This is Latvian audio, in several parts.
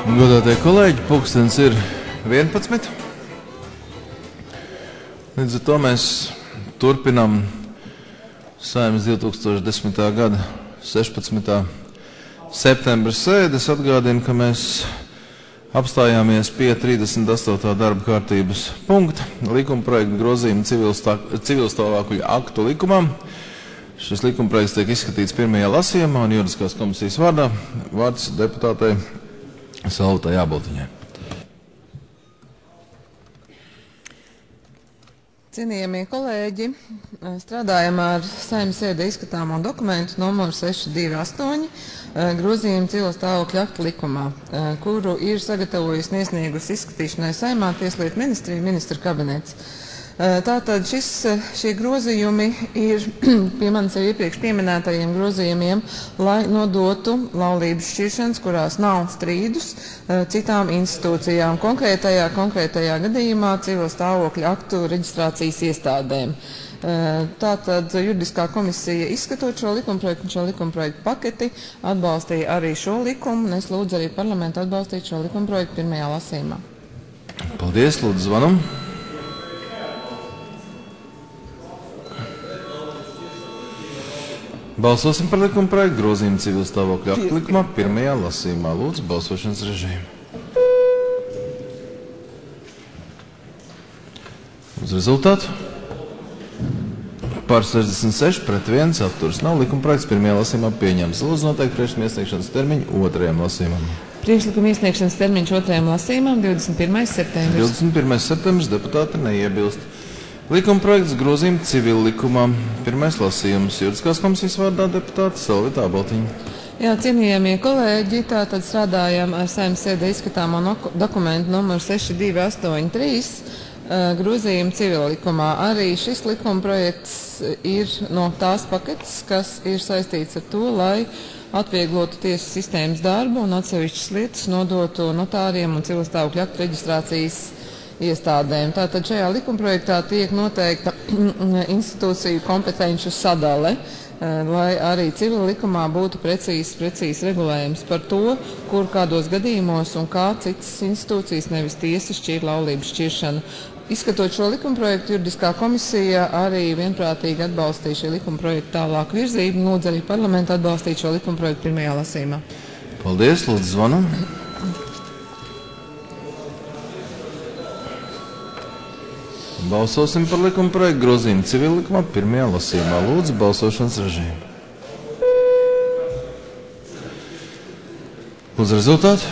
Godātie kolēģi, pulkstens ir 11. Līdz ar to mēs turpinām Saeimas 2010. gada 16. septembra sēdes. Atgādinu, ka mēs apstājāmies pie 38. darba kārtības punkta likumprojekta grozījuma civilstāvokļa aktu likumam. Šis likumprojekts tiek izskatīts pirmajā lasījumā un juridiskās komisijas vārdā vārds deputātei Salvutai Āboltiņai. Cienījamie kolēģi, strādājam ar Saeimas sēdē izskatāmo dokumentu numuru 628 grozījumu civilstāvokļa aktu likumā, kuru ir sagatavojis un iesniegus izskatīšanai Saeimā Tieslietu ministrija ministra kabinets. Tātad šie grozījumi ir pie manis jau iepriekš pieminētajiem grozījumiem, lai nodotu laulības šķiršanas, kurās nav strīdus, citām institūcijām, konkrētajā gadījumā civilstāvokļa aktu reģistrācijas iestādēm. Tātad juridiskā komisija izskatot šo likumprojektu paketi atbalstīja arī šo likumu, un es lūdzu arī parlamentu atbalstīt šo likumprojektu pirmajā lasījumā. Paldies, lūdzu zvanam. Balsosim par likumprojektu grozījumu civilstāvokļa aktu likumā pirmajā lasījumā. Lūdzu, balsošanas režīmu. Uz rezultātu. Par 66 pret 1 atturas nav. Likumprojekts pirmajā lasījumā pieņemts. Lūdzu noteikt priekšlikuma iesniegšanas termiņu otrajam lasījumam. Priekšlikuma iesniegšanas termiņš otrajam lasījumam 21. septembris. 21. septembris deputāti neiebilst. Likumprojekts grozījuma civil likumā. Pirmais lasījums juridiskās komisijas vārdā deputāta Salvuta Āboltiņa. Jā, cienījamie kolēģi, tātad strādājam ar Saeimas sēdē izskatāmo dokumentu numuru 6283 grozījumu civil likumā. Arī šis likumprojekts ir no tās paketes, kas ir saistīts ar to, lai atvieglotu tiesu sistēmas darbu un atsevišķas lietas nodotu notāriem un civilstāvokļa aktu reģistrācijas iestādēm. Tātad šajā likumprojektā tiek noteikta institūciju kompetenču sadale, lai arī civil likumā būtu precīzs regulējums par to, kur kādos gadījumos un kā citas institūcijas, nevis tiesa, šķir laulības šķiršanu. Izskatot šo likumprojektu, juridiskā komisija arī vienprātīgi atbalstīja šī likumprojekta tālāku virzību, un lūdzu arī parlamentu atbalstīt šo likumprojektu pirmajā lasījumā. Paldies, lūdzu zvanam. Balsosim par likumprojektu grozījumu civil likumā pirmajā lasījumā. Lūdzu, balsošanas režīmu. Uz rezultātu.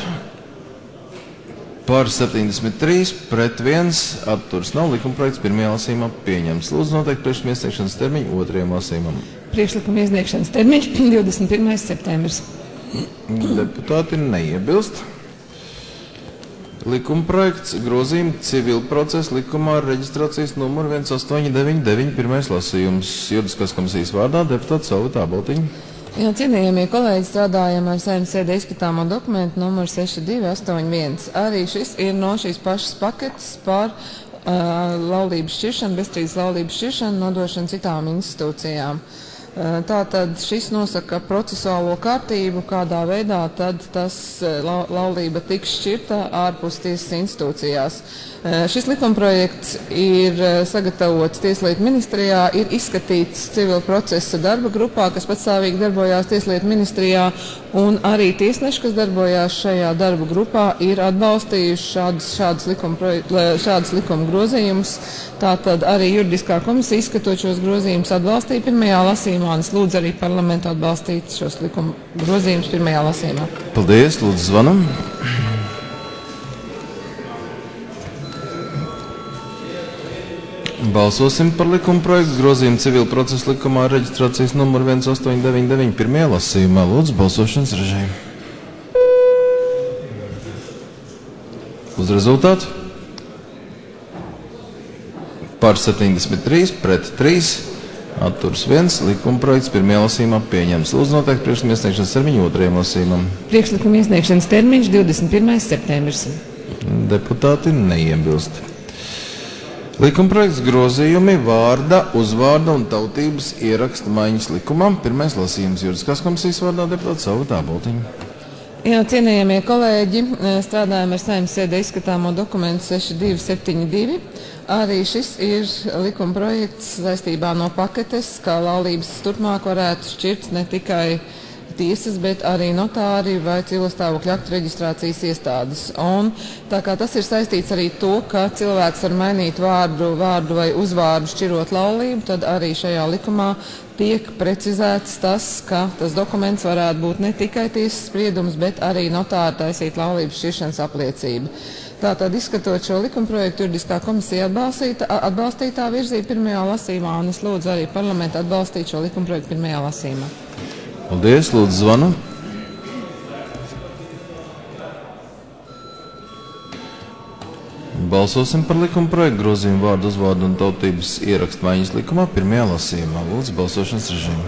Par 73 pret 1 atturas nav. Likumprojekts pirmajā lasījumā pieņemts. Lūdzu noteikt priekšlikuma iesniegšanas termiņu otrajam lasījumam. Priekšlikuma iesniegšanas termiņš 21. septembris. Deputāti neiebilst. Likumprojekts grozījuma civil procesa likumā ar reģistrācijas numuru 1899 pirmais lasījums juridiskās komisijas vārdā deputāta Salvuta Āboltiņa. Jā, cienījamie kolēģi, strādājam ar Saeimas sēdē izskatāmo dokumentu numuru 6281. Arī šis ir no šīs pašas paketes par laulības šķiršanu, bezstrīdus laulības šķiršanu, nodošanu citām institūcijām. Tātad šis nosaka procesuālo kārtību, kādā veidā tad laulība tiks šķirta ārpus tiesas institūcijās. Šis likumprojekts ir sagatavots Tieslietu ministrijā, ir izskatīts civil procesa darba grupā, kas patstāvīgi darbojās Tieslietu ministrijā, un arī tiesneši, kas darbojās šajā darba grupā, ir atbalstījuši šādus likuma grozījumus. Tātad arī juridiskā komisija izskatot šos grozījumus atbalstīja pirmajā lasījumā, un es lūdzu arī parlamentu atbalstīt šos likuma grozījumus pirmajā lasījumā. Paldies, lūdzu zvanam. Balsosim par likumprojektu grozījumu civil procesa likumā ar reģistrācijas numuru 1899 pirmajā lasījumā. Lūdzu, balsošanas režīmu. Uz rezultātu. Par 73 pret 3 atturas 1. Likumprojekts pirmajā lasījumā pieņems. Lūdzu noteikt priekšlikuma iesniegšanas termiņu otrajam lasījumam. Priekšlikuma iesniegšanas termiņš 21. septembris. Deputāti neiebilst. Likumprojekts grozījumi vārda, uzvārda un tautības ieraksta maiņas likumam. Pirmais lasījums juridiskās komisijas vārdā deputāta Salvuta Āboltiņa. Jā, cienījamie kolēģi, strādājam ar Saeimas sēdē izskatāmo dokumentu 6272. Arī šis ir likuma projekts saistībā no paketes, kā laulības turpmāk varētu šķirt ne tikai tiesas, bet arī notāri vai civilstāvokļa aktu reģistrācijas iestādes. Un tā kā tas ir saistīts arī to, ka cilvēks var mainīt vārdu vai uzvārdu šķirot laulību, tad arī šajā likumā tiek precizēts tas, ka tas dokuments varētu būt ne tikai tiesas spriedums, bet arī notāra taisīt laulības šķiršanas apliecību. Tātad, izskatot šo likumprojektu, juridiskā komisija atbalstītā virzīja pirmajā lasījumā, un es lūdzu arī parlamentu atbalstīt šo likumprojektu pirmajā lasījumā. Paldies, lūdzu zvanu. Balsosim par likuma projektu grozījumu vārdu, uzvārdu un tautības ierakstu maiņas likumā pirmajā lasījumā. Lūdzu, balsošanas režīmu.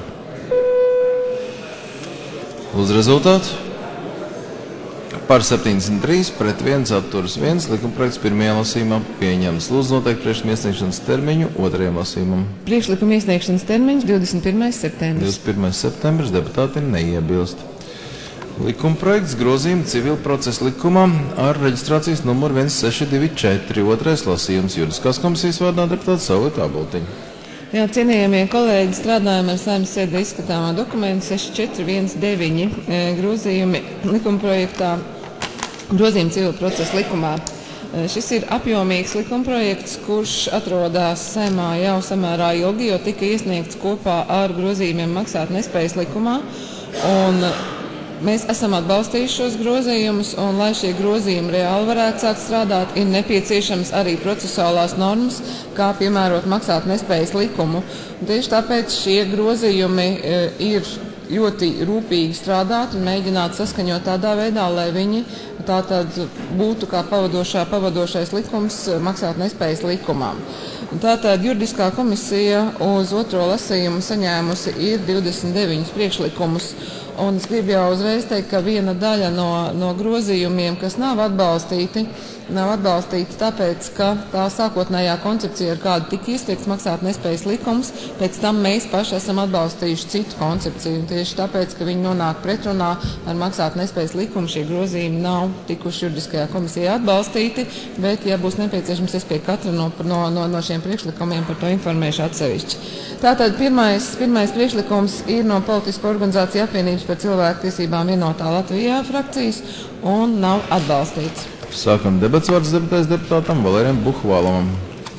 Lūdzu rezultātu. Par 73, pret 1, atturas 1, likuma projekts pirmajā lasījumā pieņemts. Lūdzu noteikti priekšlikuma iesniegšanas termiņu otrajam lasījumam. Priekšlikuma iesniegšanas termiņš 21. septembris. 21. septembris, deputāti neiebilst. Likuma projekts grozījuma civila procesa likumā ar reģistrācijas numuru 1624, otrais lasījums, juridiskās komisijas vārdā deputāta Saulīte Āboltiņa. Jā, cienījamie kolēģi, strādājam ar Saeimas sēdē izskatāmā dokumentu 6419 grozījumi likumprojektā, grozījumi civila procesa likumā. Šis ir apjomīgs likumprojekts, kurš atrodas Saeimā jau samērā ilgi, jo tika iesniegts kopā ar grozījumiem maksāt nespējas likumā. Un mēs esam atbalstījuši šos grozījumus, un, lai šie grozījumi reāli varētu sākt strādāt, ir nepieciešams arī procesuālās normas, kā piemērot maksāt nespējas likumu. Un tieši tāpēc šie grozījumi ir ļoti rūpīgi strādāt un mēģināt saskaņot tādā veidā, lai viņi tātad būtu kā pavadošais likums maksāt nespējas likumām. Tātad juridiskā komisija uz otro lasījumu saņēmusi ir 29 priekšlikumus. Un es gribu jau uzreiz teikt, ka viena daļa no grozījumiem, kas nav atbalstīti tāpēc, ka tā sākotnējā koncepcija, ar kādu tika iesniegts maksāt nespējas likums, pēc tam mēs paši esam atbalstījuši citu koncepciju. Un tieši tāpēc, ka viņi nonāk pretrunā ar maksāt nespējas likumu, šie grozījumi nav tikuši juridiskajā komisijā atbalstīti, bet, ja būs nepieciešams, es pie katra no šiem priekšlikumiem par to informēšu atsevišķi. Tātad pirmais priekšlikums ir no Politisko organizāciju apvienības par cilvēktiesībām vienotā Latvijā frakcijas un nav atbalstīts. Sākam debats, vārds deputātam Valērijam Buhvalamam.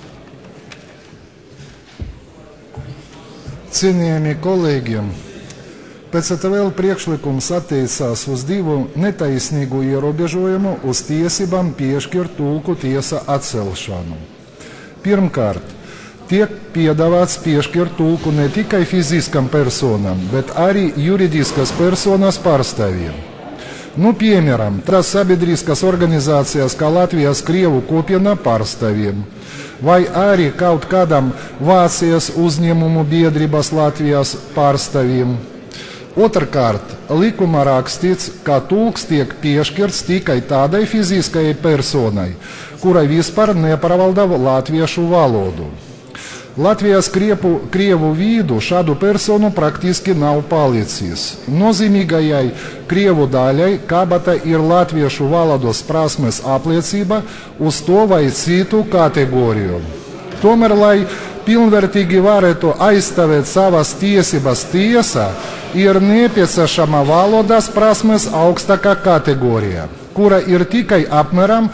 Cienījamie kolēģi, PCTVL priekšlikums attiecās uz divu netaisnīgu ierobežojumu uz tiesībām piešķirt tulku tiesa atcelšanu. Pirmkārt, tiek piedāvāts piešķirt tulku ne tikai fiziskam personam, bet arī juridiskas personas pārstāvjiem. Piemēram, tās sabiedriskas organizācijas kā Latvijas Krievu kopiena pārstāvjiem, vai arī kaut kādam Vācijas uzņēmumu biedrības Latvijas pārstāvjiem. Otrkārt, likumā rakstīts, ka tulks tiek piešķirts tikai tādai fiziskajai personai, kurai vispār nepārvalda latviešu valodu. Latvijas Krievu vidū šādu personu praktiski nav palicis. Nozīmīgajai Krievu daļai kabata ir latviešu valodas prasmes apliecība uz to vai citu kategoriju. Tomēr, lai pilnvērtīgi varētu aizstāvēt savas tiesības tiesā, ir nepieciešama valodas prasmes augstākā kategorija, kura ir tikai apmēram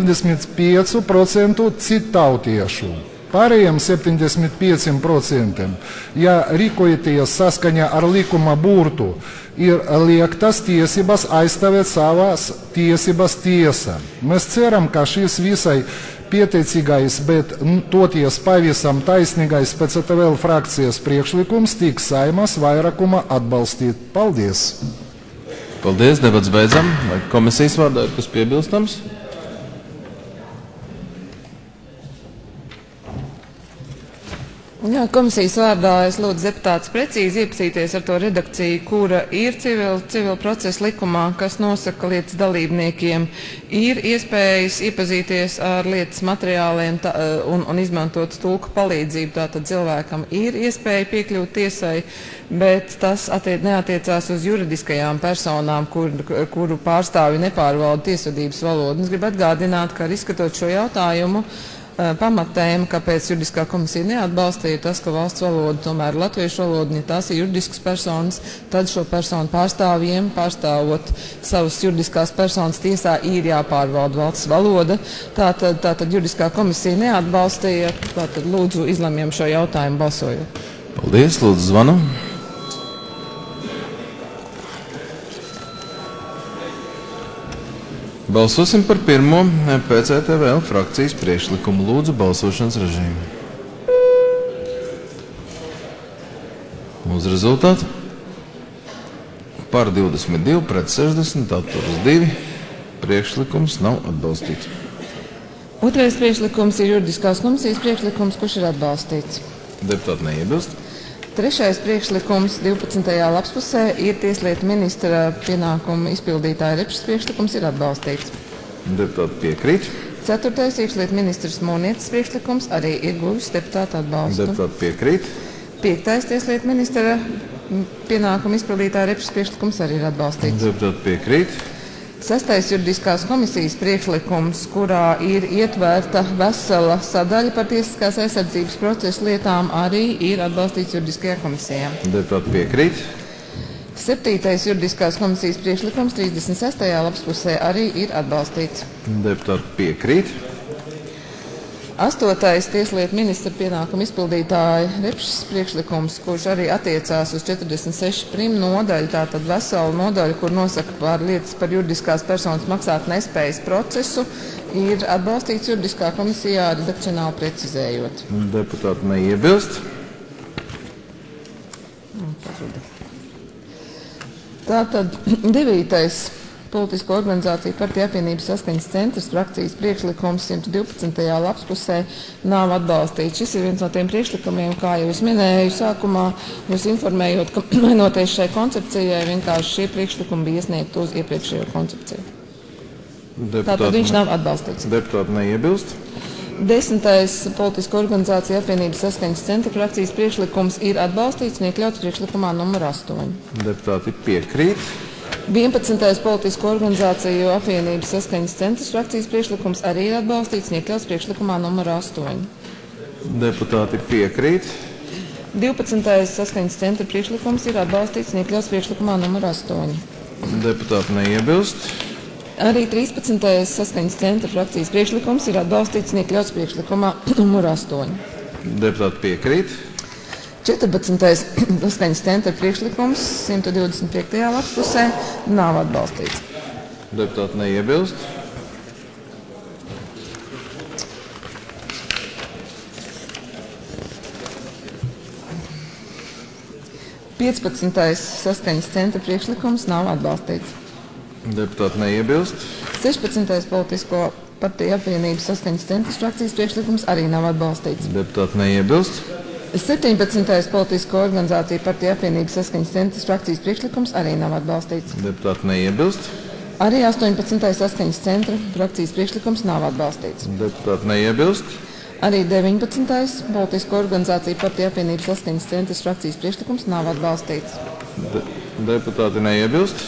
25% citautiešu. Pārējiem 75%, ja rīkojoties saskaņā ar likuma burtu, ir liektas tiesības aizstāvēt savas tiesības tiesā. Mēs ceram, ka šis visai pieteicīgais, bet toties pavisam taisnīgais PCTVL frakcijas priekšlikums tiks Saeimas vairākuma atbalstīt. Paldies! Paldies, debats beidzam. Vai komisijas vārdā ir kas piebilstams? Jā, komisijas vārdā es lūdzu deputātus precīzi iepazīties ar to redakciju, kura ir civil procesa likumā, kas nosaka lietas dalībniekiem. Ir iespējas iepazīties ar lietas materiāliem un izmantot tulku palīdzību. Tātad cilvēkam ir iespēja piekļūt tiesai, bet tas neatiecās uz juridiskajām personām, kuru pārstāvi nepārvalda tiesvedības valodu. Es gribu atgādināt, ka izskatot šo jautājumu, pamatēma, kāpēc juridiskā komisija neatbalstīja, ir tas, ka valsts valoda tomēr ir latviešu valoda, un ja tās ir juridiskas personas, tad šo personu pārstāvjiem, pārstāvot savas juridiskās personas tiesā, ir jāpārvalda valsts valoda. Tātad juridiskā komisija neatbalstīja, tātad lūdzu izlemjam šo jautājumu balsojot. Paldies, lūdzu zvanu. Balsosim par pirmo PCTVL frakcijas priekšlikumu. Lūdzu balsošanas režīmu. Uz rezultātu. Par 22, pret 60, atturas 2. Priekšlikums nav atbalstīts. Otrais priekšlikums ir juridiskās komisijas priekšlikums, kurš ir atbalstīts. Deputāti neiebilst. Trešais priekšlikums 12. lapspusē ir tieslietu ministra pienākumu izpildītāja Repšas priekšlikums, ir atbalstīts. Deputāti piekrīt. Ceturtais iekšlietu ministrs Mūnietes priekšlikums arī ir guvis deputātu atbalstu. Deputāti piekrīt. Piektais tieslietu ministra pienākumu izpildītāja Repšas priekšlikums arī ir atbalstīts. Deputāti piekrīt. Sestais juridiskās komisijas priekšlikums, kurā ir ietvērta vesela sadaļa par tiesiskās aizsardzības procesu lietām, arī ir atbalstīts juridiskajā komisijā. Deputāti piekrīt. Septītais juridiskās komisijas priekšlikums 36. lapspusē arī ir atbalstīts. Deputāti piekrīt. Astotais tieslietu ministra pienākumu izpildītāja Repšas priekšlikums, kurš arī attiecās uz 46 prim nodaļu, tātad veselu nodaļu, kur nosaka par lietas par juridiskās personas maksāt nespējas procesu, ir atbalstīts juridiskā komisijā redakcionāli precizējot. Deputāti neiebilst. Tātad 9. Politisko organizāciju partiju apvienības saskaņas centrs frakcijas priekšlikums 112. lapspusē nav atbalstīts. Šis ir viens no tiem priekšlikumiem, kā jau es minēju sākumā, jūs informējot, ka mainoties šai koncepcijai, vienkārši šie priekšlikumi bija iesniegti uz iepriekšējo koncepciju. Tātad viņš nav atbalstīts. Deputāti neiebilst. 10. Politisko organizāciju apvienības saskaņas centra frakcijas priekšlikums ir atbalstīts un iekļauts priekšlikumā numur 8. Deputāti piekrīt. 11. Politisko organizāciju apvienības saskaņas centrs frakcijas priekšlikums arī ir atbalstīts un iekļauts priekšlikumā numur 8. Deputāti piekrīt. 12. saskaņas centra priekšlikums ir atbalstīts un iekļauts priekšlikumā numur 8. Deputāti neiebilst. Arī 13. saskaņas centra frakcijas priekšlikums ir atbalstīts un iekļauts priekšlikumā numur 8. Deputāti piekrīt. 14. saskaņas centra priekšlikums 125. lapspusē nav atbalstīts. Deputāti neiebilst. Piecpadsmitais saskaņas centra priekšlikums nav atbalstīts. Deputāti neiebilst. 16. Politisko partiju apvienības saskaņas centra frakcijas priekšlikums arī nav atbalstīts. Deputāti neiebilst. 17. Politisko organizāciju partiju apvienības saskaņas centra frakcijas priekšlikums arī nav atbalstīts. Deputāti neiebilst. Arī 18. saskaņas centra frakcijas priekšlikums nav atbalstīts. Deputāti neiebilst. Arī 19. Politisko organizāciju partiju apvienības saskaņas centra frakcijas priekšlikums nav atbalstīts. Deputāti neiebilst.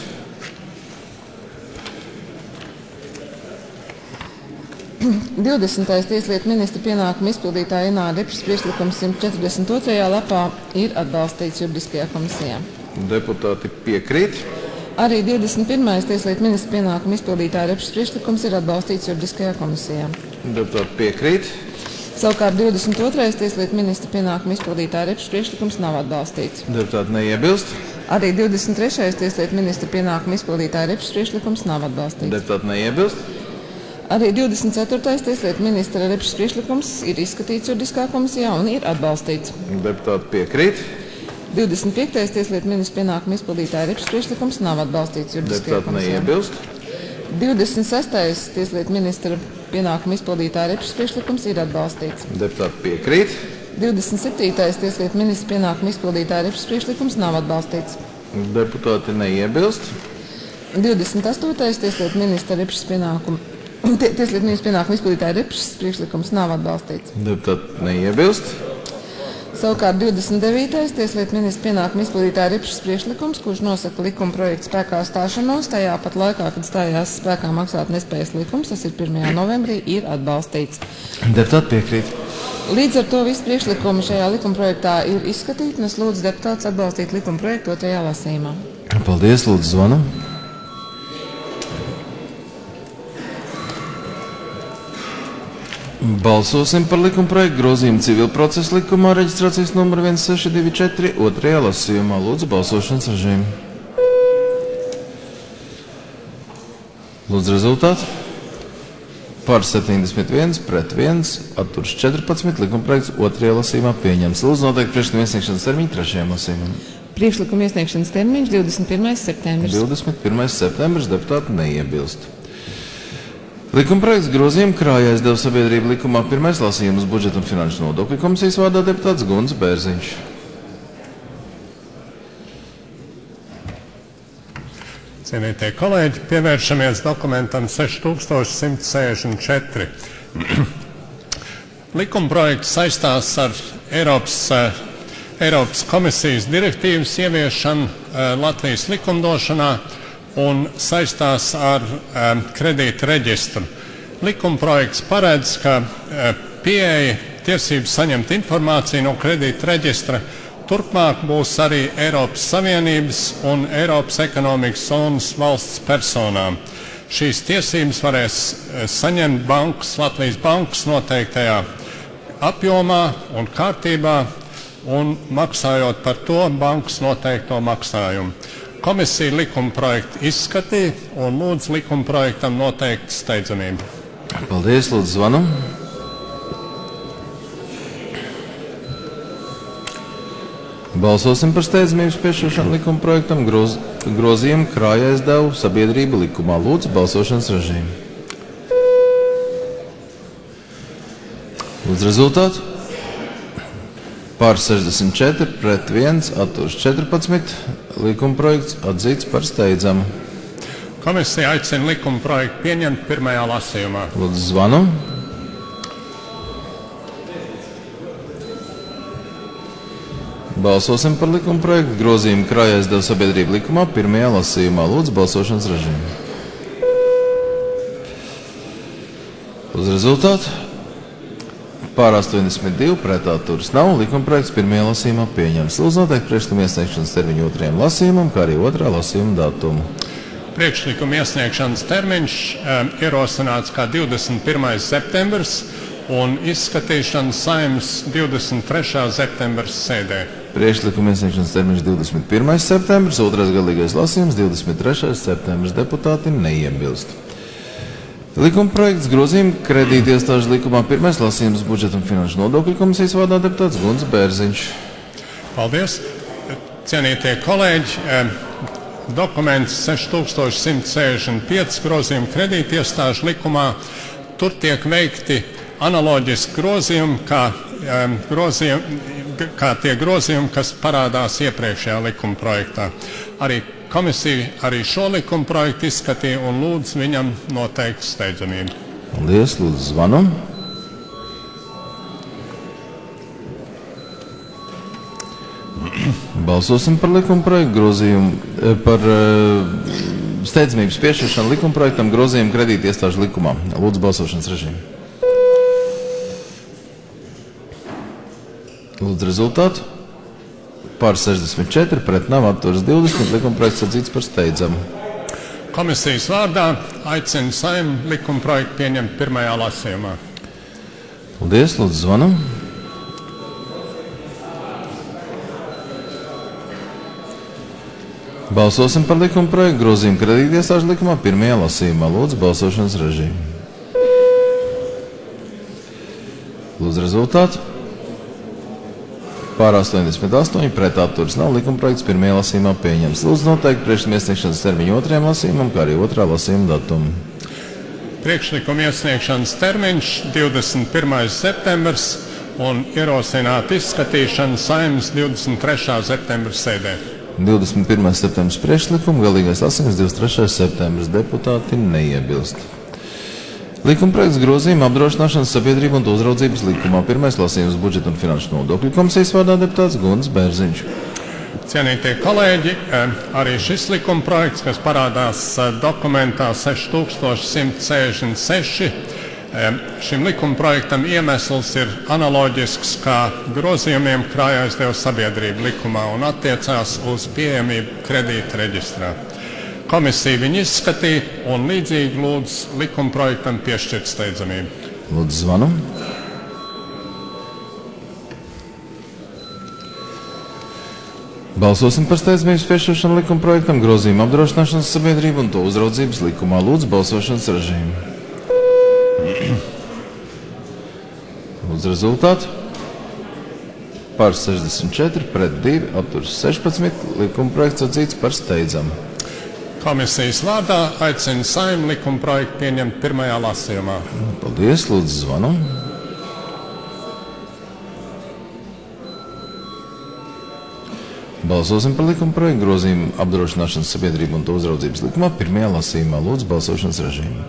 20. tieslietu ministra pienākumu izpildītāja Ināra Repšas priekšlikums 142. lapā ir atbalstīts juridiskajā komisijā. Deputāti piekrīt. Arī 21. tieslietu ministra pienākumu izpildītāja Repšas priekšlikums ir atbalstīts juridiskajā komisijā. Deputāti piekrīt. Savukārt 22. tieslietu ministra pienākumu izpildītāja Repšas priekšlikums nav atbalstīts. Deputāti neiebilst. Arī 23. tieslietu ministra pienākumu izpildītāja Repšas priekšlikums nav atbalstīts. Deputāti neiebilst. Arī 24. tieslietu ministra Repšas priekšlikums ir izskatīts juridiskā komisijā un ir atbalstīts. Deputāti piekrīt. 25. tieslietu ministra pienākumu izpildītāja Repšas priekšlikums nav atbalstīts juridiskajā Deputāti komisijā. neiebilst. 26. tieslietu ministra pienākumu izpildītāja Repšas priekšlikums ir atbalstīts. Deputāti piekrīt. 27. Tieslietu ministra pienākumu izpildītāja Ripšas priekšlikums nav atbalstīts. Deputāti neiebilst. 28. Tieslietu ministra pienākumu izpildītāja Ripšas priekšlikums nav atbalstīts. Deputāti neiebilst. Savukārt 29. Tieslietu ministra pienākumu izpildītāja Ripšas priekšlikums, kurš nosaka likuma projekta spēkā stāšanos tajā pat laikā, kad stājās spēkā maksāt nespējas likums, tas ir 1. novembrī, ir atbalstīts. Deputāti piekrīt. Līdz ar to visi priekšlikumi šajā likuma projektā ir izskatīti, un es lūdzu deputātus atbalstīt likuma projektu 2. lasījumā. Paldies, lūdzu zvanu. Balsosim par likuma projektu grozījumu civil procesa likumā reģistrācijas numuru 1624 2. lasījumā. Lūdzu balsošanas režīmu. Lūdzu rezultātu. Par 71, pret 1, atturs 14, likuma projekts 2. lasījumā pieņems. Lūdzu noteikti priekšlikuma iesniegšanas termiņu 3. lasījumam. Priekšlikuma iesniegšanas termiņš 21. septembris. 21. septembris, deputāti neiebilst. Likuma projekts grozījumu krājaizdeva sabiedrība likumā 1. lasījums budžeta un finanšu nodokļu komisijas vārdā deputāts Gunts Bērziņš. Cienītie kolēģi, pievēršamies dokumentam 6164. Likuma projekts saistās ar Eiropas komisijas direktīvas ieviešanu Latvijas likumdošanā un saistās ar kredīta reģistru. Likuma projekts paredz, ka pieeja tiesības saņemt informāciju no kredīta reģistra turpmāk būs arī Eiropas Savienības un Eiropas ekonomikas zonas valsts personām. Šīs tiesības varēs saņemt Latvijas bankas noteiktajā apjomā un kārtībā un maksājot par to bankas noteikto maksājumu. Komisija likuma projektu izskatīja un lūdz likuma projektam noteikti steidzamību. Paldies, lūdzu zvanu. Balsosim par steidzamības piešķiršanu likuma projektam grozījumu krājaizdeva sabiedrība likumā. Lūdzu balsošanas režīmu. Lūdzu rezultātu. Par 64, pret 1, atturs 14, likuma projekts atzīts par steidzamu. Komisija aicina likuma projektu pieņemt 1. lasījumā. Lūdzu zvanu. Balsosim par likuma projektu grozījumu krājaizdeva sabiedrība likumā 1. lasījumā. Lūdzu balsošanas režīmu. Lūdzu rezultātu. Pār 82, pret atturs nav. Likuma projekts 1. lasījumā pieņems. Lūdzu noteikti priekšlikuma iesniegšanas termiņu 2. lasījumam, kā arī 2. lasījuma datumu. Priekšlikuma iesniegšanas termiņš ierosināts kā 21. septembris un izskatīšana Saeimas 23. septembris sēdē. Priekšlikuma iesniegšanas termiņš 21. septembris, 2. galīgais lasījums 23. septembris. Deputāti neiebilst. Likuma projekts grozījumu kredīti iestāžu likumā 1. lasījums budžeta un finanšu nodokļu komisijas vārdā deputāts Gunts Bērziņš. Paldies. Cienītie kolēģi, dokuments 6165 grozījumu kredīti iestāžu likumā. Tur tiek veikti analoģiski grozījumi, kā tie grozījumi, kas parādās iepriekšējā likuma projektā. Arī komisija arī šo likuma projektu izskatīja un lūdz viņam noteikti steidzamību. Paldies, lūdzu zvanu. Balsosim par likuma projektu grozījumu, par steidzamības piešķiršanu likuma projektam grozījumu kredīti iestāžu likumā. Lūdzu balsošanas režīmu. Lūdzu rezultātu. Par 64, pret nav, atturs 20, likuma projekts atzīts par steidzamu. Komisijas vārdā aicina Saeimu likuma projektu pieņemt 1. lasījumā. Paldies, lūdzu zvanu. Balsosim par likuma projektu grozījumu kredīti iestāžu likumā 1. lasījumā. Lūdzu balsošanas režīmu. Lūdzu rezultātu. Pār 88, pret atturs nav. Likuma projekts 1. lasījumā pieņems. Lūdzu noteikti priekšlikuma iesniegšanas termiņu 2. lasījumam, kā arī 2. lasījuma datumu. Priekšlikuma iesniegšanas termiņš 21. septembris un ierosināt izskatīšanu Saeimas 23. septembra sēdē. 21. septembris priekšlikumu, galīgais lasījums 23. septembris. Deputāti neiebilst. Likumprojekts grozījuma apdrošināšanas sabiedrību un uzraudzības likumā. Pirmais lasījums budžeta un finanšu nodokļu komisijas vārdā deputāts Gunts Bērziņš. Cienītie kolēģi, arī šis likumprojekts, kas parādās dokumentā 6166, šim likumprojektam iemesls ir analoģisks kā grozījumiem krājaizdevuma sabiedrību likumā un attiecās uz pieejamību kredīta reģistrā. Komisija viņu izskatīja un līdzīgi lūdz likumprojektam piešķirt steidzamību. Lūdzu, zvanu. Balsosim par steidzamības piešķiršanu likumprojektam grozījuma apdrošināšanas sabiedrību un to uzraudzības likumā. Lūdzu, balsošanas režīmu. Lūdzu, rezultātu. Par 64, pret 2, atturas 16. Likumprojekts atzīts par steidzamu. Komisijas vārdā aicina Saeimu likumprojektu pieņemt pirmajā lasījumā. Paldies, lūdzu, zvanu. Balsosim par likumprojektu grozījumu apdrošināšanas sabiedrību un to uzraudzības likumā pirmajā lasījumā. Lūdzu, balsošanas režīmu.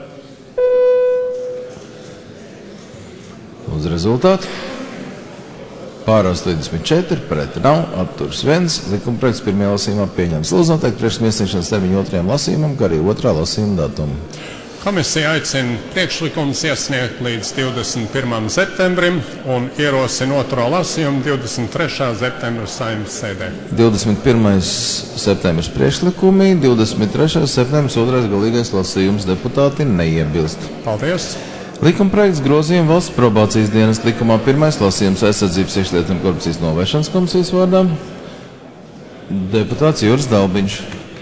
Lūdzu, rezultātu. Pār 84, pret nav, atturas 1. Likumprojekts pirmajā lasījumā pieņemts. Lūdzu, noteikti priekšsmiesniegšanas termiņu otrajam lasījumam, kā arī otrā lasījuma datumu. Komisija aicina priekšlikumus iesniegt līdz 21. septembrim un ierosina otro lasījumu 23. septembra Saeimas sēdē. 21. septembris priekšlikumi, 23. septembris otrais galīgais lasījums. Deputāti neiebilst. Paldies! Likumprojekts grozījuma valsts probācijas dienas likumā pirmais lasījums aizsardzības iekšlietu un korupcijas novēršanas komisijas vārdā. Deputāts Juris Dalbiņš.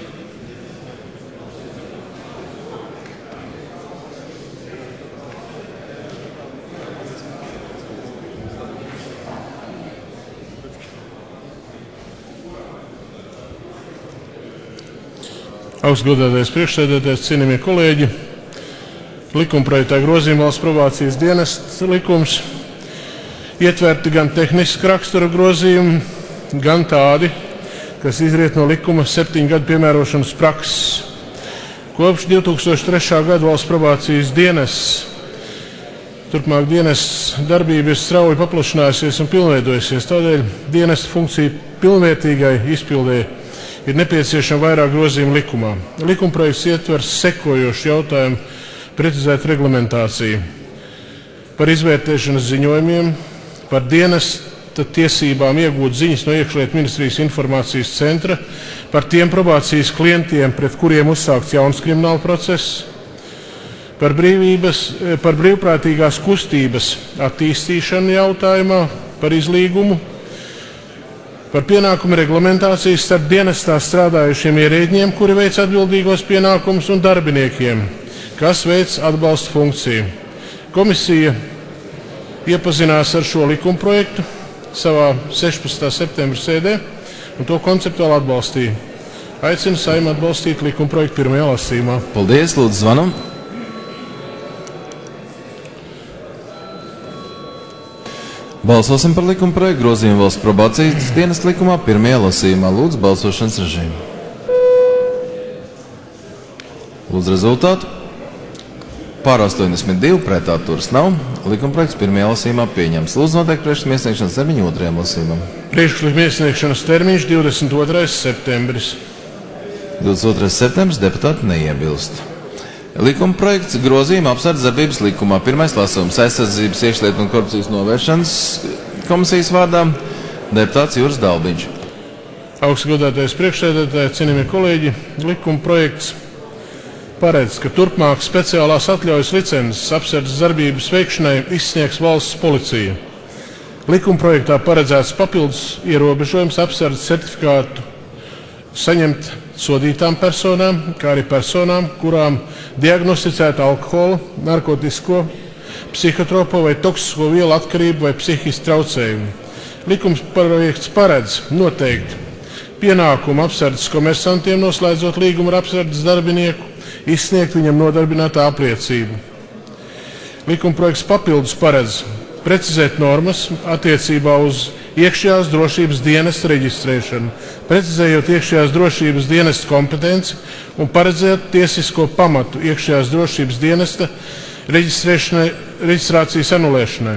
Augstgodātais priekšsēdētājs, cienījamie kolēģi, likumprojektā grozījuma valsts probācijas dienests likums ietverti gan tehniski rakstura grozījumi, gan tādi, kas izriet no likuma 7 gadu piemērošanas prakses. Kopš 2003. gada valsts probācijas dienests, turpmāk dienests darbība ir strauji paplašinājusies un pilnveidojusies, tādēļ dienesta funkcija pilnvērtīgai izpildē ir nepieciešama vairāk grozījumu likumā. Likumprojekts ietvers sekojošu jautājumu precizēt reglamentāciju par izvērtēšanas ziņojumiem, par dienesta tiesībām iegūt ziņas no iekšlietu ministrijas informācijas centra, par tiem probācijas klientiem, pret kuriem uzsākts jauns krimināla process, par brīvprātīgās kustības attīstīšanu jautājumā, par izlīgumu, par pienākumu reglamentāciju starp dienestā strādājušiem ierēdņiem, kuri veic atbildīgos pienākumus, un darbiniekiem, kas veic atbalsta funkciju. Komisija iepazinās ar šo likumprojektu savā 16. septembra sēdē un to konceptuāli atbalstīja. Aicinu Saeimu atbalstīt likumprojektu pirmajā lasījumā. Paldies, lūdzu, zvanu. Balsosim par likumprojektu grozījumu valsts probācijas dienas likumā pirmajā lasījumā. Lūdzu, balsošanas režīmu. Lūdzu, rezultātu. Pār 82, pret atturas nav. Likumprojekts pirmajā lasījumā pieņemts. Lūdzu, noteikti priekšlikuma iesniegšanas termiņu otrajam lasījumam. Priekšlikuma iesniegšanas termiņš 22. septembris. 22. septembris, deputāti neiebilst. Likumprojekts grozījuma apsardz darbības likumā. Pirmais lasījums aizsardzības iekšlietu un korupcijas novēršanas komisijas vārdā. Deputāts Juris Dalbiņš. Augstgodātais priekšsēdētāji, cienījamie kolēģi, likumprojekts paredz, ka turpmāk speciālās atļaujas licences apsardzes darbības veikšanai izsniegs valsts policija. Likumprojektā paredzēts papildus ierobežojums apsardzes certifikātu saņemt sodītām personām, kā arī personām, kurām diagnosticēta alkohola, narkotisko, psihotropo vai toksisko vielu atkarību vai psihiski traucējumi. Likumprojekts paredz noteikti pienākumu apsardzes komersantiem, noslēdzot līgumu ar apsardzes darbinieku, izsniegt viņam nodarbinātā apliecību. Likumprojekts papildus paredz precizēt normas attiecībā uz iekšējās drošības dienesta reģistrēšanu, precizējot iekšējās drošības dienesta kompetenci un paredzēt tiesisko pamatu iekšējās drošības dienesta reģistrācijas anulēšanai.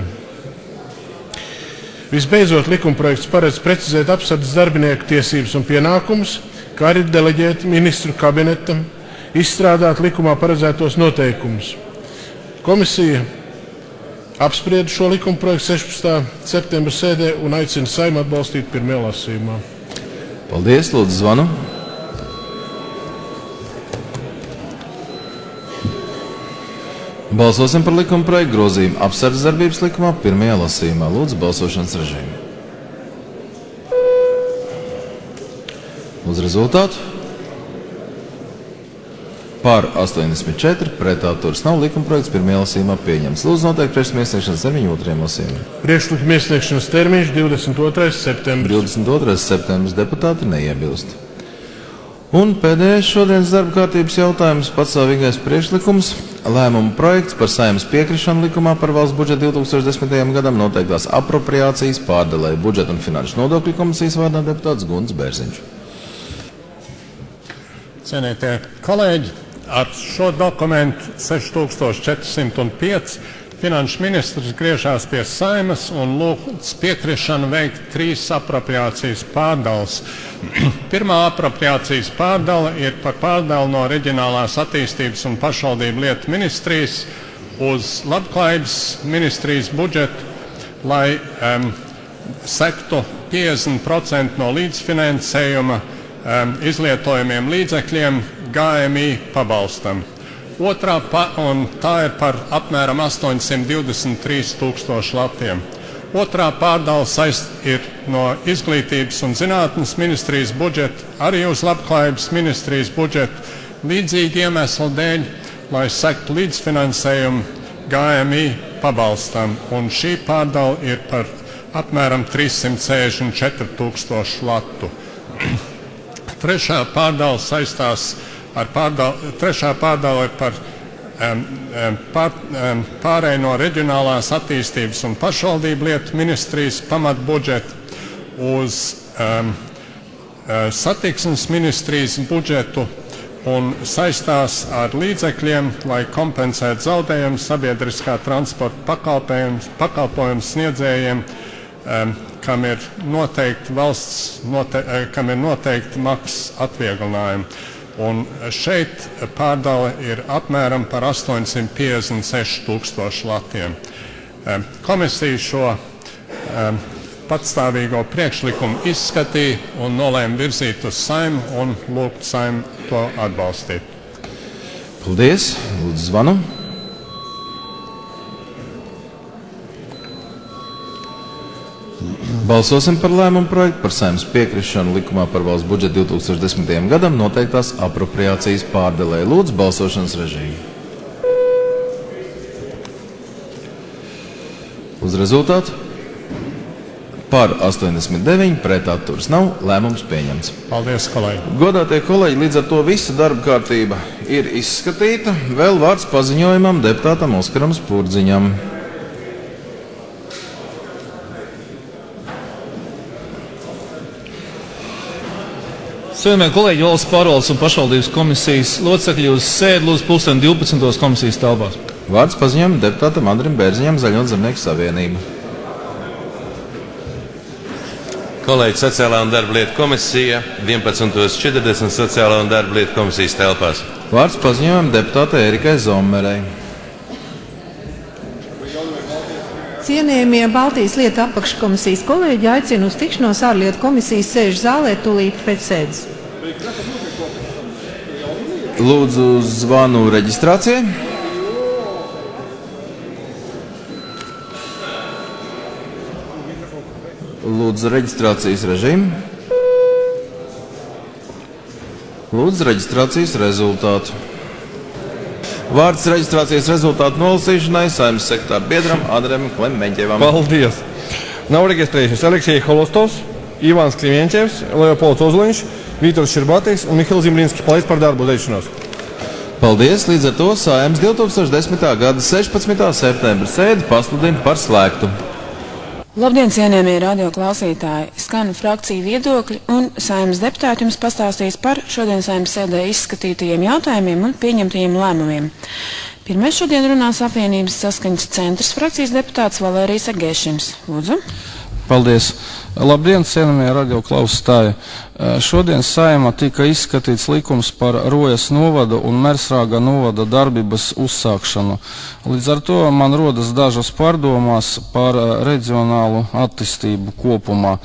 Visbeidzot, likumprojekts paredz precizēt apsardzes darbinieku tiesības un pienākumus, kā arī deleģēt ministru kabinetam izstrādāt likumā paredzētos noteikumus. Komisija apsprieda šo likumprojektu 16. septembra sēdē un aicina Saeimu atbalstīt pirmajā lasījumā. Paldies, lūdzu zvanu. Balsosim par likumprojektu grozījumu apsardzes darbības likumā pirmajā lasījumā. Lūdzu, balsošanas režīmu. Uz rezultātu. Par 84, pret atturas nav, likumprojekts pirmajā lasījumā pieņemts. Lūdzu noteikt priekšlikuma iesniegšanas termiņu otrajam lasījumam. Priekšlikuma iesniegšanas termiņš 22. septembris. 22. septembris deputāti neiebilst. Un pēdējais šodienas darba kārtības jautājums - patstāvīgais priekšlikums - lēmuma projekts par Saeimas piekrišanu likumā par valsts budžetu 2010. gadam noteiktās apropriācijas pārdalē budžeta un finanšu nodokļu komisijas vārdā deputāts Gunts Bērziņš. Cienītie kolēģi, ar šo dokumentu 6405 finanšu ministrs griežās pie Saeimas un lūdz piekrišanu veikt 3 apropriācijas pārdales. Pirmā apropriācijas pārdale ir par pārdali no Reģionālās attīstības un pašvaldību lietu ministrijas uz Labklājības ministrijas budžetu, lai sektu 50% no līdzfinansējuma izlietojumiem līdzekļiem GMI pabalstam. Un tā ir par apmēram 823 tūkstoši latiem. Otrā pārdala ir no Izglītības un zinātnes ministrijas budžeta arī uz Labklājības ministrijas budžetu līdzīgi iemeslu dēļ, lai sektu līdzfinansējumu GMI pabalstam. Un šī pārdala ir par apmēram 364 tūkstoši latu. Trešā pārdala saistās ar trešā pārdala ir par pārēju no Reģionālās attīstības un pašvaldību lietu ministrijas pamatbudžetu uz satiksmes ministrijas budžetu un saistās ar līdzekļiem, lai kompensētu zaudējumus sabiedriskā transporta pakalpojumu sniedzējiem, kam ir noteikti maksas atvieglinājumi. Un šeit pārdale ir apmēram par 856 tūkstoši latiem. Komisija šo patstāvīgo priekšlikumu izskatīja un nolēma virzīt uz Saeimu un lūgt Saeimu to atbalstīt. Paldies, lūdzu zvanu. Balsosim par lēmumu projektu par Saeimas piekrišanu likumā par valsts budžetu 2010. gadam noteiktās apropriācijas pārdalē. Lūdzu, balsošanas režīmu. Uz rezultātu. Par 89, pret atturas nav, lēmums pieņemts. Paldies, kolēģi. Godātie kolēģi, līdz ar to visa darba kārtība ir izskatīta. Vēl vārds paziņojumam deputātam Oskaram Spurdziņam. Cienījamie kolēģi, valsts pārvaldes un pašvaldības komisijas locekļi uz sēdi lūdzu 12:00 komisijas telpās. Vārds paziņojam deputātam Andrim Bērziņam, Zaļo un Zemnieku savienība. Kolēģi, Sociālā un darba lietu komisija 11:40 Sociālā un darba lietu komisijas telpās. Vārds paziņojam deputātei Erikai Zommerei. Cienījamie Baltijas lietu apakškomisijas kolēģi aicina uz tikšanos ārlietu komisijas sēžu zālē tūlīt pēc sēdes. Lūdzu zvanu reģistrācijai. Lūdzu reģistrācijas režīmu. Lūdzu reģistrācijas rezultātu. Vārds reģistrācijas rezultātu nolasīšanai Saeimas sekretāra biedram Andrem Klemeņķevam. Paldies! Nav reģistrējušies Aleksija Holostovs, Ivāns Kliņķevs, Leopolds Ozoliņš, Vītors Širbatis un Mihils Zimrinski. Paldies par darbu, uzveikšanos! Paldies! Līdz ar to Saeimas 2010. gada 16. septembra sēdi pasludina par slēgtu. Labdien, cienījamie radio klausītāji! Skan frakciju viedokļi un Saeimas deputāti jums pastāstīs par šodien Saeimas sēdē izskatītajiem jautājumiem un pieņemtajiem lēmumiem. Pirmais šodien runās apvienības saskaņas centrs frakcijas deputāts Valērijas Agēšins. Lūdzu. Paldies! Labdien, cienījamie radio klausītāji! Šodien Saeimā tika izskatīts likums par Rojas novada un Mersrāga novada darbības uzsākšanu. Līdz ar to man rodas dažas pārdomās par reģionālu attīstību kopumā.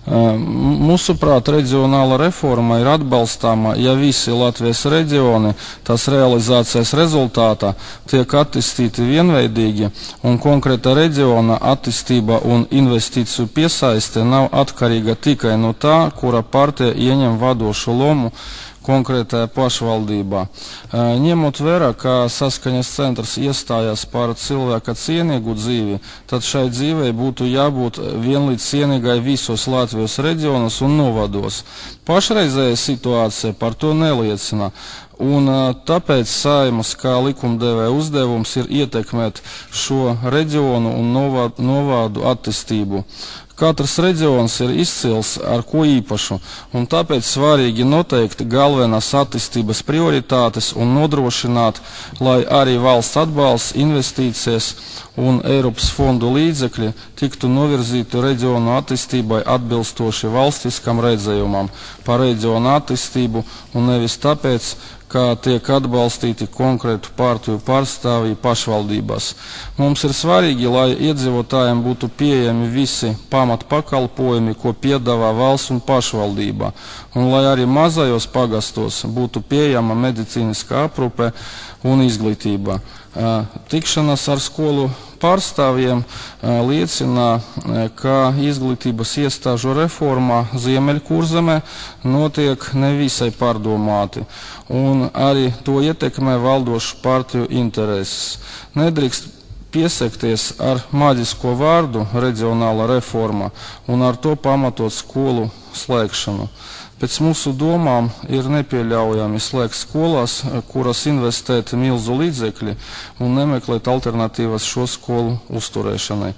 Mūsuprāt, reģionāla reforma ir atbalstāma, ja visi Latvijas reģioni tās realizācijas rezultātā tiek attīstīti vienveidīgi un konkrēta reģiona attīstība un investīciju piesaiste nav atkarīga tikai no tā, kura partija ieņem vadošu lomu konkrētajā pašvaldībā. Ņemot vērā, ka saskaņas centrs iestājās par cilvēka cienīgu dzīvi, tad šai dzīvei būtu jābūt vienlīdz cienīgai visos Latvijas reģionos un novados. Pašreizēja situācija par to neliecina. Un tāpēc Saeimas kā likumdevēja uzdevums ir ietekmēt šo reģionu un novādu attīstību. Katrs reģions ir izcils ar ko īpašu, un tāpēc svarīgi noteikt galvenās attīstības prioritātes un nodrošināt, lai arī valsts atbalsts, investīcijas un Eiropas fondu līdzekļi tiktu novirzīti reģionu attīstībai atbilstoši valstiskam redzējumam par reģionu attīstību un nevis tāpēc, kā tiek atbalstīti konkrētu partiju pārstāvji pašvaldībās. Mums ir svarīgi, lai iedzīvotājiem būtu pieejami visi pamatpakalpojumi, ko piedāvā valsts un pašvaldība, un lai arī mazajos pagastos būtu pieejama medicīniskā aprūpe un izglītība. Tikšanās ar skolu pārstāvjiem liecina, ka izglītības iestāžu reformā Ziemeļkurzemē notiek nevisai pārdomāti, un arī to ietekmē valdošu partiju intereses. Nedrīkst piesakties ar maģisko vārdu reģionāla reforma un ar to pamatot skolu slēgšanu. Pēc mūsu domām ir nepieļaujami slēgt skolās, kuras investēt milzu līdzekļi un nemeklēt alternatīvas šo skolu uzturēšanai.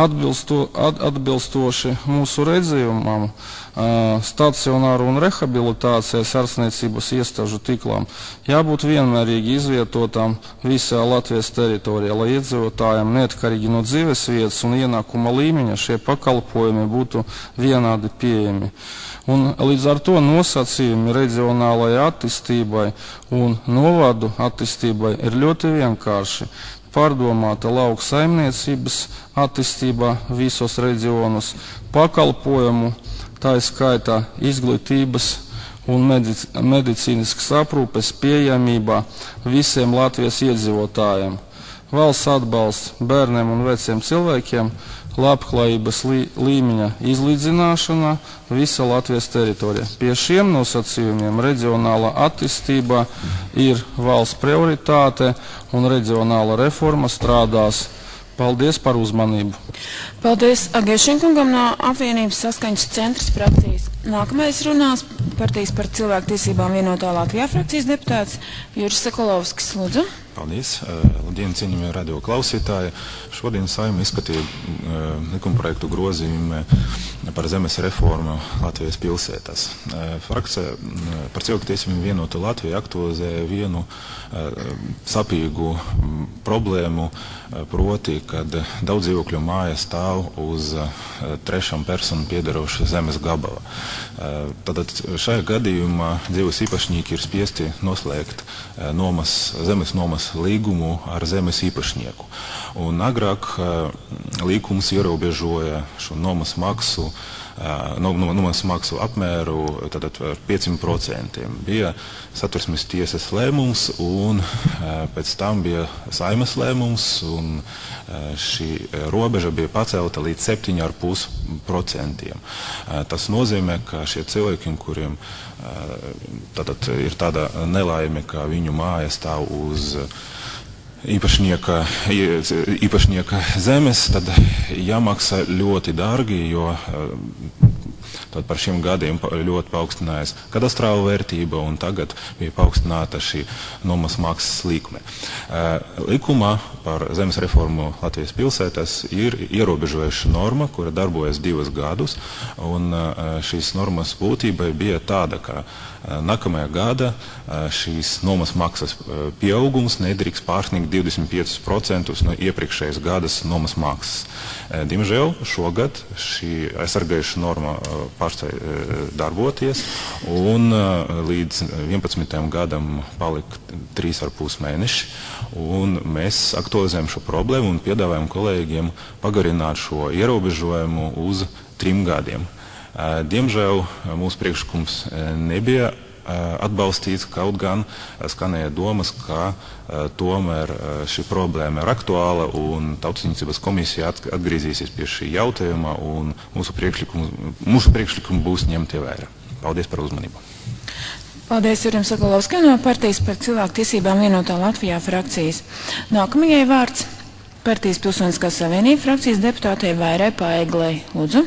Atbilstoši mūsu redzējumam, stacionāru un rehabilitācijas ārstniecības iestāžu tīklām jābūt vienmērīgi izvietotām visā Latvijas teritorijā, lai iedzīvotājiem neatkarīgi no dzīves vietas un ienākuma līmeņa šie pakalpojumi būtu vienādi pieejami. Un līdz ar to nosacījumi reģionālajai attīstībai un novadu attīstībai ir ļoti vienkārši. Pārdomāta lauku saimniecības attīstībā visos reģionos, pakalpojumu, tā skaitā izglītības un medicīniskas aprūpes pieejamībā visiem Latvijas iedzīvotājiem. Valsts atbalsts bērniem un veciem cilvēkiem, labklājības līmeņa izlīdzināšana visa Latvijas teritorijā. Pie šiem nosacījumiem reģionāla attīstība ir valsts prioritāte un reģionāla reforma strādās. Paldies par uzmanību. Paldies Agēšinkungam no apvienības saskaņas centrs frakcijas. Nākamais runās partijas par cilvēku tiesībām vienotā Latvijā frakcijas deputāts Juris Sakalovskis. Lūdzu. Paldies. Labdien, cienījamie radio klausītāji. Šodien Saeima izskatīja likumprojektu grozījumu par zemes reformu Latvijas pilsētās. Frakcija par cilvēku tiesībām vienotā Latvijā aktualizēja vienu sapīgu problēmu, proti, kad daudz dzīvokļu māja stāv uz trešām personu piederoša zemes gabala. Tātad šajā gadījumā dzīves īpašnieki ir spiesti noslēgt zemes nomas līgumu ar zemes īpašnieku. Un agrāk līgums ierobežoja šo nomas maksu apmēru tātad ar 500%. Bija Satversmes tiesas lēmums un pēc tam bija Saeimas lēmums un šī robeža bija pacelta līdz 7,5%. Tas nozīmē, ka šie cilvēki, kuriem tātad ir tāda nelaime, ka viņu māja stāv uz īpašnieka zemes, tad jāmaksā ļoti dārgi, jo Tad par šiem gadiem ļoti paaugstinājās kadastrāla vērtība un tagad bija paaugstināta šī nomas maksas likme. Likumā par zemes reformu Latvijas pilsētās ir ierobežojuša norma, kura darbojas 2 gadus, un šīs normas būtība bija tāda, ka nākamajā gada šīs nomas maksas pieaugums nedrīkst pārsniegt 25% no iepriekšējas gadas nomas maksas. Diemžēl šogad šī aizsargājuša norma pārstāja darboties, un līdz 11. gadam palika 3,5 mēneši, un mēs aktualizējam šo problēmu un piedāvājam kolēģiem pagarināt šo ierobežojumu uz 3 gadiem. Diemžēl mūsu priekšlikums nebija atbalstīts, kaut gan skanēja domas, ka tomēr šī problēma ir aktuāla un Tautsaimniecības komisija atgriezīsies pie šī jautājuma un mūsu priekšlikumi būs ņemti vērā. Paldies par uzmanību. Paldies Jurim Sokolovskim no Partijas par cilvēku tiesībām vienotā Latvijā frakcijas. Nākamajai vārds Partijas Pilsoniskās savienības frakcijas deputātei Vairai Paeglei. Lūdzu.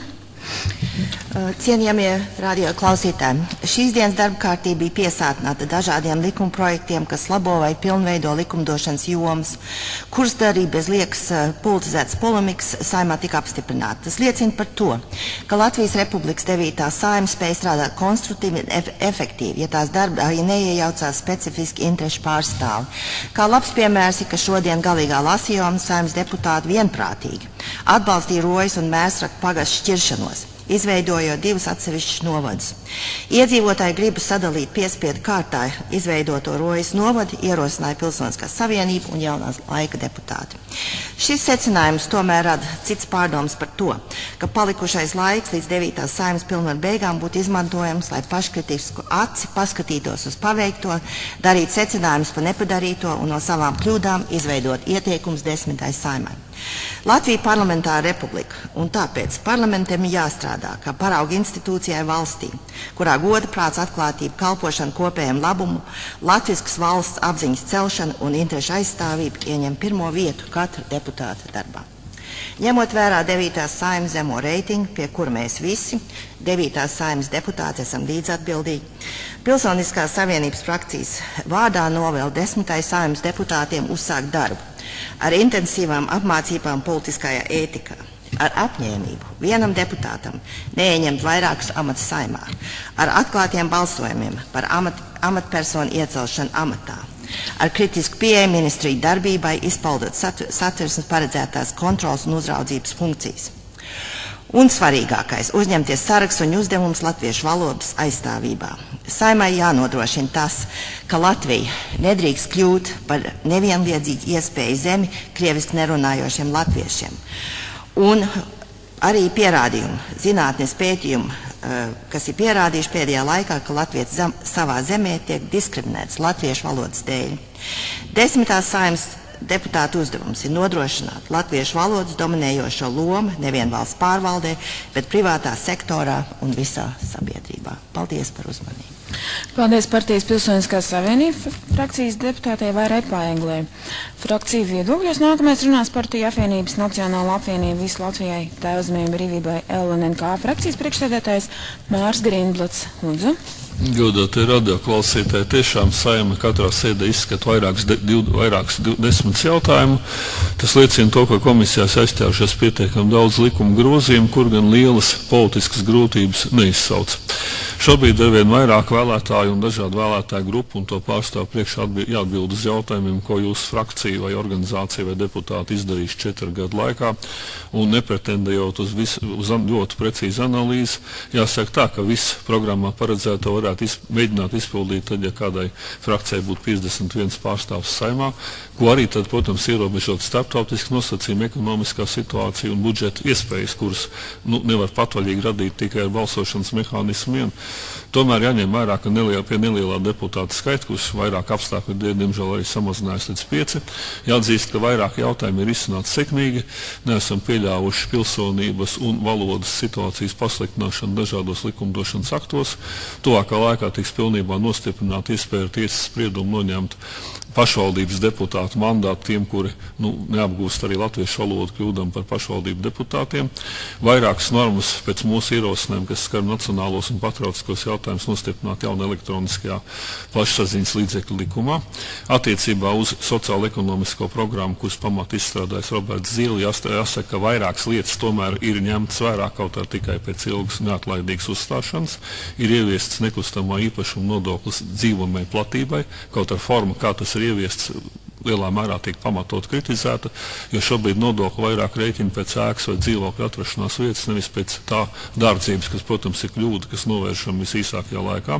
Cienījamie radio klausītāji, šīs dienas darba kārtība bija piesātināta dažādiem likuma projektiem, kas labo vai pilnveido likumdošanas jomas, kuras arī bez liekas politizētas polemikas Saeimā tika apstiprināta. Tas liecina par to, ka Latvijas Republikas 9. Saeima spēja strādāt konstruktīvi un efektīvi, ja tās darbā neiejaucās specifiski interešu pārstāvi. Kā labs piemērs ir, ka šodien galīgā lasījuma Saeimas deputāti vienprātīgi atbalstīja Rojas un Mērsraku pagastu šķiršanos, izveidojot 2 atsevišķus novadus. Iedzīvotāji gribas sadalīt piespiedu kārtā izveidoto Rojas novadu, ierosināja Pilsoniskā savienība un jaunās laika deputāti. Šis secinājums tomēr rada cits pārdoms par to, ka palikušais laiks līdz 9. Saeimas pilnvaru beigām būtu izmantojams, lai paškritisku aci paskatītos uz paveikto, darīt secinājumus par nepadarīto un no savām kļūdām izveidot ieteikums 10. Saeimai. Latvija ir parlamentāra republika, un tāpēc parlamentam ir jāstrādā kā parauga institūcijai valstī, kurā goda prāts, atklātība, kalpošana kopējam labumu, latviskas valsts apziņas celšana un interešu aizstāvība ieņem pirmo vietu katra deputāta darbā. Ņemot vērā 9. Saeimas zemo reitingu, pie kura mēs visi, 9. Saeimas deputāti, esam līdzatbildīgi, Pilsoniskās savienības frakcijas vārdā novēl 10. Saeimas deputātiem uzsākt darbu ar intensīvām apmācībām politiskajā ētikā, ar apņēmību vienam deputātam neieņemt vairākus amatus Saeimā, ar atklātiem balsojumiem par amatpersonu iecelšanu amatā, ar kritisku pieeju ministriju darbībai, izpaldot satversmes paredzētās kontrols un uzraudzības funkcijas. Un svarīgākais – uzņemties sarakstu un uzdevumus latviešu valodas aizstāvībā. Saeimai jānodrošina tas, ka Latvija nedrīkst kļūt par nevienlīdzīgu iespēju zemi krieviski nerunājošiem latviešiem. Un arī pierādījumi, zinātnes pētījumi, kas ir pierādījuši pēdējā laikā, ka latvietis savā zemē tiek diskriminēts latviešu valodas dēļ. 10. Saeimas deputātu uzdevums ir nodrošināt latviešu valodas dominējošo lomu nevien valsts pārvaldē, bet privātā sektorā un visā sabiedrībā. Paldies par uzmanību. Paldies Partijas Pilsoniskās savienības frakcijas deputātei Vairai Paeglei. Frakciju viedokļos nākamais runās Partiju apvienības Nacionāla apvienība visu Latvijai Tēvzemēm brīvībai LNNK frakcijas priekšsēdētājs Mārs Grindblats. Lūdzu. Godātie radioklausītāji, tiešām Saeima katrā sēdē izskata vairākus 10 jautājumu. Tas liecina to, ka komisijās aizstājušies pietiekami daudz likuma grozījumu, kur gan lielas politiskas grūtības neizsauc. Šobrīd ar vien vairāk vēlētāju un dažādu vēlētāju grupu un to pārstāvu priekšā jāatbild uz jautājumiem, ko jūsu frakcija vai organizācija vai deputāti izdarījuši 4 gadu laikā, un nepretendējot uz ļoti precīzu analīzi. Jāsaka tā, ka viss programmā paredzēto varētu mēģināt izpildīt tad, ja kādai frakcijai būtu 51 pārstāvs Saeimā, ko arī tad, protams, ierobežot starptautiski nosacījumi, ekonomiskā situācija un budžeta iespējas, kuras nevar patvaļīgi radīt tikai ar balsošanas mehānismiem. Tomēr jāņem vērā, ka pie nelielā deputāta skaita, kurš vairāk apstākļu dēļ, diemžēl arī samazinājās līdz 5, jāatzīst, ka vairāk jautājumu ir izsnāts sekmīgi, neesam pieļāvuši pilsonības un valodas situācijas pasliktināšanu dažādos likumdošanas aktos. Tuvākā laikā tiks pilnībā nostiprināta iespēja ar tiesas spriedumu noņemt pašvaldības deputātu mandātu tiem, kuri neapgūst arī latviešu valodu, kļūdam par pašvaldību deputātiem. Vairākas normas pēc mūsu ierosinājumiem, kas skar nacionālos un patriotiskos jautājumus, nostiprināt jauna elektroniskajā plašsaziņas līdzekļu likumā. Attiecībā uz sociālo-ekonomisko programmu, kuras pamatu izstrādājis Roberts Zīle, jāsaka, ka vairākas lietas tomēr ir ņemtas vērā, kaut arī tikai pēc ilgas neatlaidīgas uzstāšanas. Ir ieviests nekustamā īpašuma nodoklis dzīvojamai platībai, kaut ar formu, kā tas ir ieviests, lielā mērā tiek pamatot kritizēta, jo šobrīd nodokli vairāk rēķina pēc ēkas vai dzīvokļa atrašanās vietas, nevis pēc tā dārdzības, kas, protams, ir kļūda, kas novēršam visīsākajā laikā.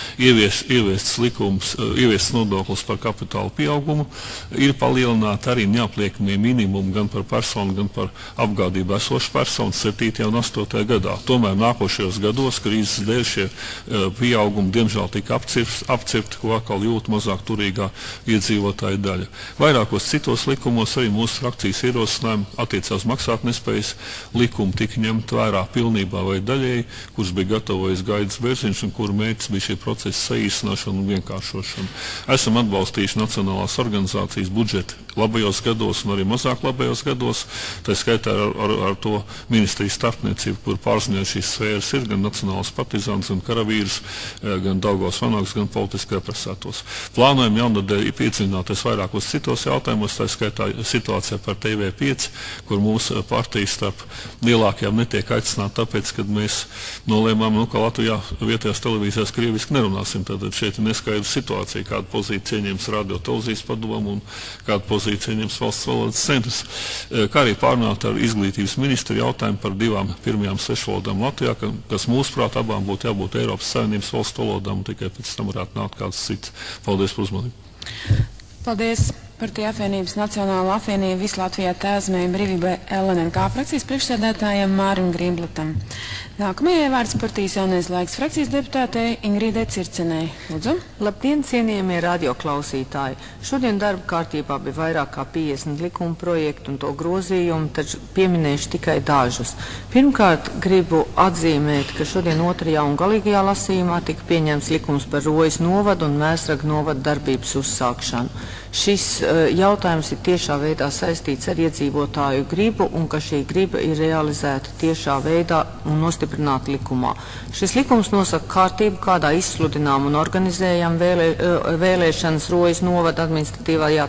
Ieviests nodoklis par kapitāla pieaugumu, ir palielināti arī neapliekamie minimumi gan par personu, gan par apgādību esošu personu 7. un 8. gadā. Tomēr nākošajos gados krīzes dēļ šie pieaugumi diemžēl tika apcirpti, ko atkal jūt mazāk turīgā iedzīvotāja daļa. Vairākos citos likumos arī mūsu frakcijas ierosinājumi attiecās maksātnespējas likumu tika ņemt vērā pilnībā vai daļēji, kurš bija gatavojis Gaidis Bērziņš un kuru mērķis bija šī procesa saīsināšana un vienkāršošana. Esam atbalstījuši nacionālās organizācijas budžeti labajos gados un arī mazāk labajos gados, tā skaitā ar to ministrijas starpniecību, kur pārziņā šīs sfēras ir gan nacionāls partizāns, gan karavīrs, gan Daugavas vanāks, gan politiski represētos. Plānojam jaunadēļ piedziļināties vairākos citos jautājumos, tā skaitā situācijā par TV5, kur mūsu partijas starp lielākajām netiek aicināta, tāpēc, kad mēs nolēmām, ka Latvijā vietējās televīzijās krieviski nerunāsim. Tātad šeit ir neskaidra situācija, kāda pozīcija ņems radio televīzijas padomu un kāda pozīcija ņems valsts valodas centrs. Kā arī pārnāt ar izglītības ministru jautājumu par divām pirmajām svešvalodām Latvijā, kas mūsuprāt abām būtu jābūt Eiropas Savienības valstu valodām, un tikai pēc tam varētu nākt kāds cits. Paldies par uzmanību. Paldies! Partija apvienības Nacionāla apvienība Visu Latvijā Tēvzemē brīvībai LNNK frakcijas priekšsēdētājam Mārim Grīmblatam. Nākamajai vārds partijas Jaunais laiks frakcijas deputātei Ingrīdai Circenei. Lūdzu. Labdien, cienījamie radioklausītāji! Šodien darba kārtībā bija vairāk kā 50 likuma projektu un to grozījumu, taču pieminēšu tikai dažus. Pirmkārt, gribu atzīmēt, ka šodien otrajā un galīgajā lasījumā tika pieņemts likums par Rojas novadu un Mēsraga novadu darbības uzsākšanu. Šis jautājums ir tiešā veidā saistīts ar iedzīvotāju gribu un ka šī griba ir realizēta tiešā veidā un nostiprināta likumā. Šis likums nosaka kārtību, kādā izsludinām un organizējam vēlēšanas Rojas novada administratīvajā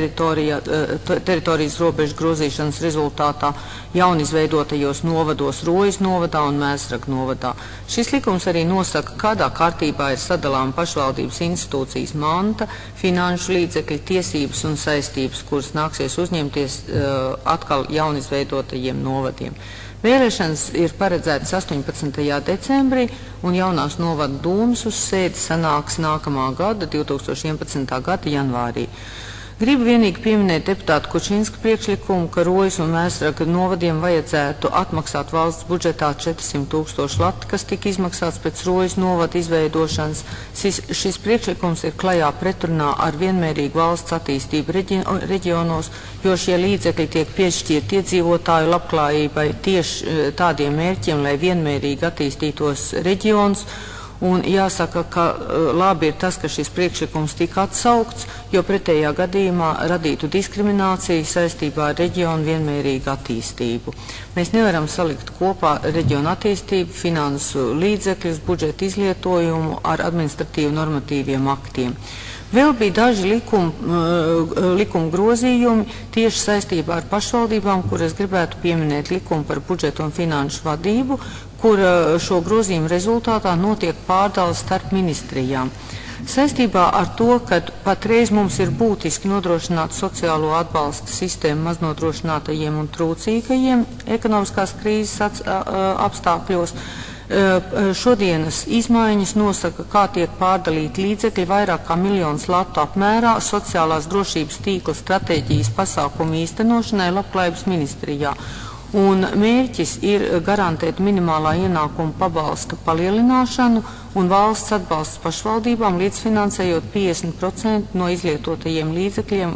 teritorijas robežu grozīšanas rezultātā jaunizveidotajos novados Rojas novadā un Mēsraga novadā. Šis likums arī nosaka, kādā kārtībā ir sadalām pašvaldības institūcijas manta, finanšu līdzekļi, tiesības un saistības, kuras nāksies uzņemties atkal jaunizveidotajiem novadiem. Vēlēšanas ir paredzētas 18. decembrī un jaunās novada dūmas uz sēdi sanāks nākamā gada, 2011. gada janvārī. Gribu vienīgi pieminēt deputātu Kučinska priekšlikumu, ka Rojas un Mēsraga novadiem vajadzētu atmaksāt valsts budžetā 400 000 lati, kas tika izmaksāts pēc Rojas novada izveidošanas. Šis priekšlikums ir klajā pretrunā ar vienmērīgu valsts attīstību reģionos, jo šie līdzekļi tiek piešķirti iedzīvotāju labklājībai tieši tādiem mērķiem, lai vienmērīgi attīstītos reģions. Un jāsaka, ka labi ir tas, ka šis priekšlikums tika atsaukts, jo pretējā gadījumā radītu diskrimināciju saistībā ar reģionu vienmērīgu attīstību. Mēs nevaram salikt kopā reģionu attīstību, finansu līdzekļus, budžeta izlietojumu ar administratīvu normatīviem aktiem. Vēl bija daži likuma grozījumi tieši saistībā ar pašvaldībām, kur es gribētu pieminēt likumu par budžetu un finanšu vadību, kur šo grozījumu rezultātā notiek pārdales starp ministrijām. Saistībā ar to, ka patreiz mums ir būtiski nodrošināt sociālo atbalsta sistēmu maznodrošinātajiem un trūcīgajiem ekonomiskās krīzes apstākļos, šodienas izmaiņas nosaka, kā tiek pārdalīti līdzekļi vairāk kā 1 000 000 latu apmērā sociālās drošības tīkla stratēģijas pasākumu īstenošanai Labklājības ministrijā. Un mērķis ir garantēt minimālā ienākuma pabalsta palielināšanu un valsts atbalsts pašvaldībām līdzfinansējot 50% no izlietotajiem līdzekļiem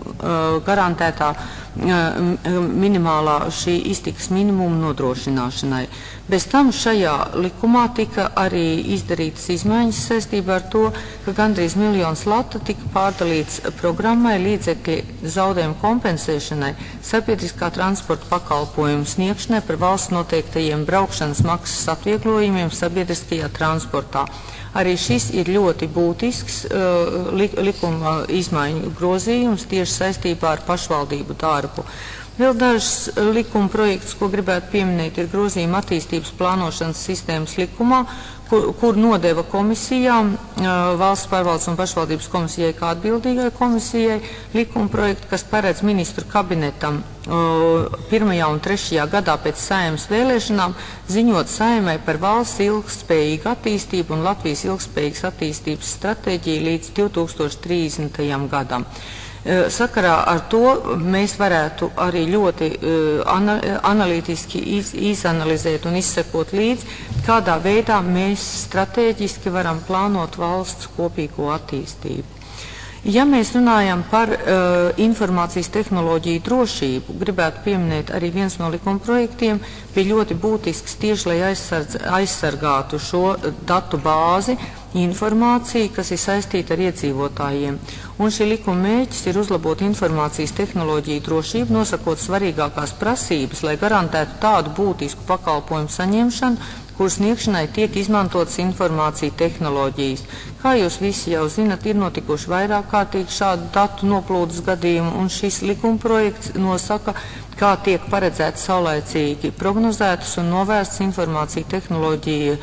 garantētā minimālā šī iztikas minimuma nodrošināšanai. Bez tam šajā likumā tika arī izdarītas izmaiņas saistībā ar to, ka gandrīz 1 miljons lata tika pārdalīts programmai līdzekļi zaudējumu kompensēšanai sabiedriskā transporta pakalpojumu sniegšanai par valsts noteiktajiem braukšanas maksas atvieglojumiem sabiedriskajā transportā. Arī šis ir ļoti būtisks likuma izmaiņu grozījums tieši saistībā ar pašvaldību darbu. Vēl dažs likuma projekts, ko gribētu pieminēt, ir grozījuma attīstības plānošanas sistēmas likumā, kur nodeva komisijām, valsts pārvaldes un pašvaldības komisijai kā atbildīgai komisijai, likuma projektu, kas paredz ministru kabinetam 1. un 3. gadā pēc Saeimas vēlēšanām ziņot Saeimai par valsts ilgtspējīgu attīstību un Latvijas ilgtspējīgas attīstības stratēģiju līdz 2030. gadam. Sakarā ar to mēs varētu arī ļoti analītiski izanalizēt un izsekot līdzi, kādā veidā mēs stratēģiski varam plānot valsts kopīgo attīstību. Ja mēs runājam par informācijas tehnoloģiju drošību, gribētu pieminēt arī viens no likuma projektiem, bija ļoti būtisks tieši, lai aizsargātu šo datu bāzi, informāciju, kas ir saistīta ar iedzīvotājiem. Un šī likuma mērķis ir uzlabot informācijas tehnoloģiju drošību, nosakot svarīgākās prasības, lai garantētu tādu būtisku pakalpojumu saņemšanu, kuras sniegšanai tiek izmantotas informācija tehnoloģijas. Kā jūs visi jau zinat, ir notikuši vairāk kārtīgi šādu datu noplūdes gadījumu, un šis likuma projekts nosaka, kā tiek paredzēts saulaicīgi prognozētas un novērstas informācija tehnoloģija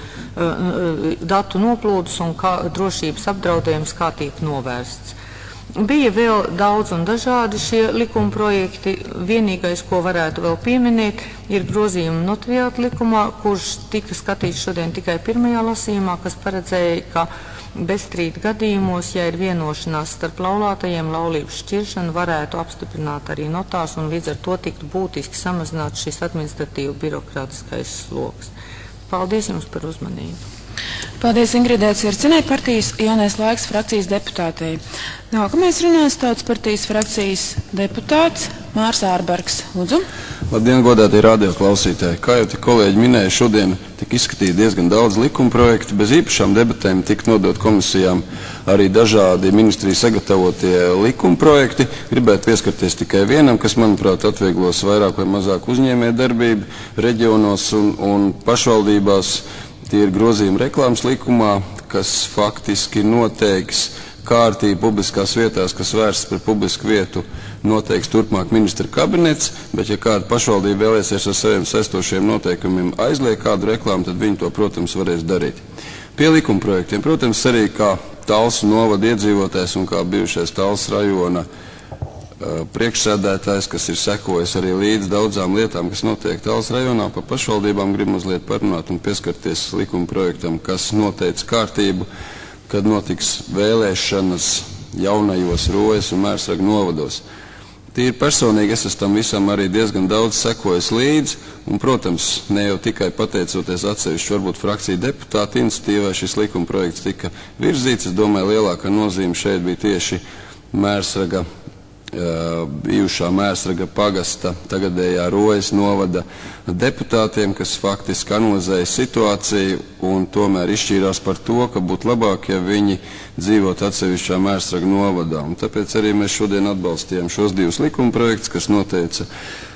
datu noplūdes un drošības apdraudējums, kā tiek novērsts. Bija vēl daudz un dažādi šie likuma projekti. Vienīgais, ko varētu vēl pieminēt, ir grozījuma notariāta likumā, kurš tika skatīts šodien tikai pirmajā lasījumā, kas paredzēja, ka bezstrīdu gadījumos, ja ir vienošanās starp laulātajiem, laulības šķiršana varētu apstiprināt arī notārs un līdz ar to tiktu būtiski samazināt šis administratīvu birokrātiskais sloks. Paldies jums par uzmanību. Paldies Ingridai Circinai, partijas Jaunais laiks frakcijas deputātei. Nākamais runās Tautas partijas frakcijas deputāts Mārs Ārbergs. Lūdzu. Labdien, godātie radio klausītāji. Kā jau te kolēģi minēja, šodien tika izskatīt diezgan daudz likuma projektu. Bez īpašām debatēm tika nodot komisijām arī dažādi ministriju sagatavotie likuma projekti. Gribētu pieskarties tikai vienam, kas, manuprāt, atvieglos vairāk vai mazāk uzņēmēju darbību reģionos un pašvaldībās. Tie ir grozījumi reklāmas likumā, kas faktiski noteiks kārtību publiskās vietās, kas vērstas par publisku vietu, noteiks turpmāk ministra kabinets, bet ja kāda pašvaldība vēlēsies ar saviem saistošiem noteikumiem aizliegt kādu reklāmu, tad viņi to, protams, varēs darīt. Pie likuma projektiem, protams, arī kā Talsu novada iedzīvotājs un kā bijušais Talsu rajona priekšsēdētājs, kas ir sekojis arī līdz daudzām lietām, kas notiek Talsu rajonā, pa pašvaldībām grib mazliet parunāt un pieskarties likuma projektam, kas noteica kārtību, kad notiks vēlēšanas jaunajos Rojas un Mērsraga novados. Tīri personīgi es tam visam arī diezgan daudz sekojis līdzi, un, protams, ne jau tikai pateicoties atsevišķu varbūt frakciju deputātu iniciatīvai šis likuma projekts tika virzīts. Es domāju, lielākā nozīme šeit bija tieši Mērsraga bijušā Mērsraga pagasta, tagadējā Rojas novada deputātiem, kas faktiski analizēja situāciju un tomēr izšķīrās par to, ka būtu labāk, ja viņi dzīvot atsevišķā Mērsraga novadā. Un tāpēc arī mēs šodien atbalstījām šos divus likuma projektus, kas noteica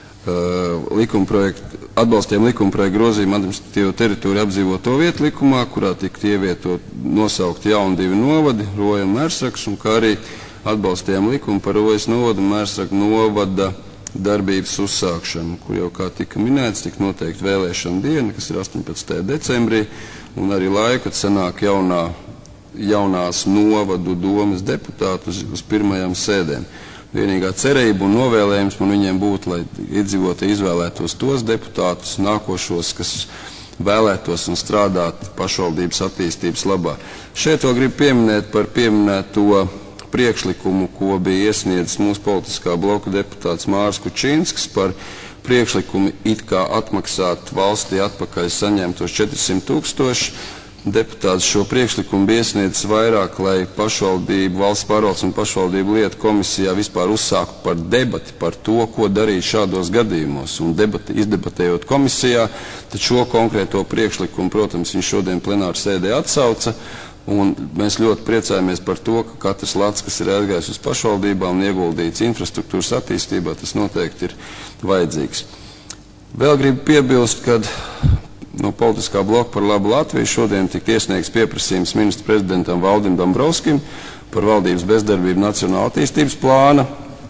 atbalstījām likuma projektu grozījumu administratīvo teritoriju apdzīvoto vietu likumā, kurā tika ievietot nosaukt jauni divi novadi, Roja un Mērsrags, un kā arī atbalstījām likumu par Rojas novada un Mērsraga novada darbības uzsākšanu, kur jau, kā tika minēts, tika noteikti vēlēšana diena, kas ir 18. decembrī, un arī laika, kad sanāk jaunās novadu domas deputātu uz pirmajām sēdēm. Vienīgā cerība un novēlējums man viņiem būtu, lai iedzīvotāji izvēlētos tos deputātus nākošos, kas vēlētos un strādāt pašvaldības attīstības labā. Šeit vēl gribu pieminēt par pieminēto priekšlikumu, ko bija iesniedzis mūsu politiskā bloka deputāts Mārs Kučīnskis par priekšlikumu it kā atmaksāt valstī atpakaļ saņemtos 400 000. deputāts šo priekšlikumu bija iesniedzis vairāk, lai pašvaldību, valsts pārvaldes un pašvaldību lietu komisijā vispār uzsāktu par debati par to, ko darīt šādos gadījumos. Un izdebatējot komisijā, tad šo konkrēto priekšlikumu, protams, viņš šodien plenāru sēdē atsauca. Un mēs ļoti priecājamies par to, ka katrs lats, kas ir aizgājis uz pašvaldībām un ieguldīts infrastruktūras attīstībā, tas noteikti ir vajadzīgs. Vēl gribu piebilst, ka no politiskā bloka par labu Latviju šodien tika iesniegts pieprasījums ministra prezidentam Valdim Dombrovskim par valdības bezdarbību nacionāla attīstības plāna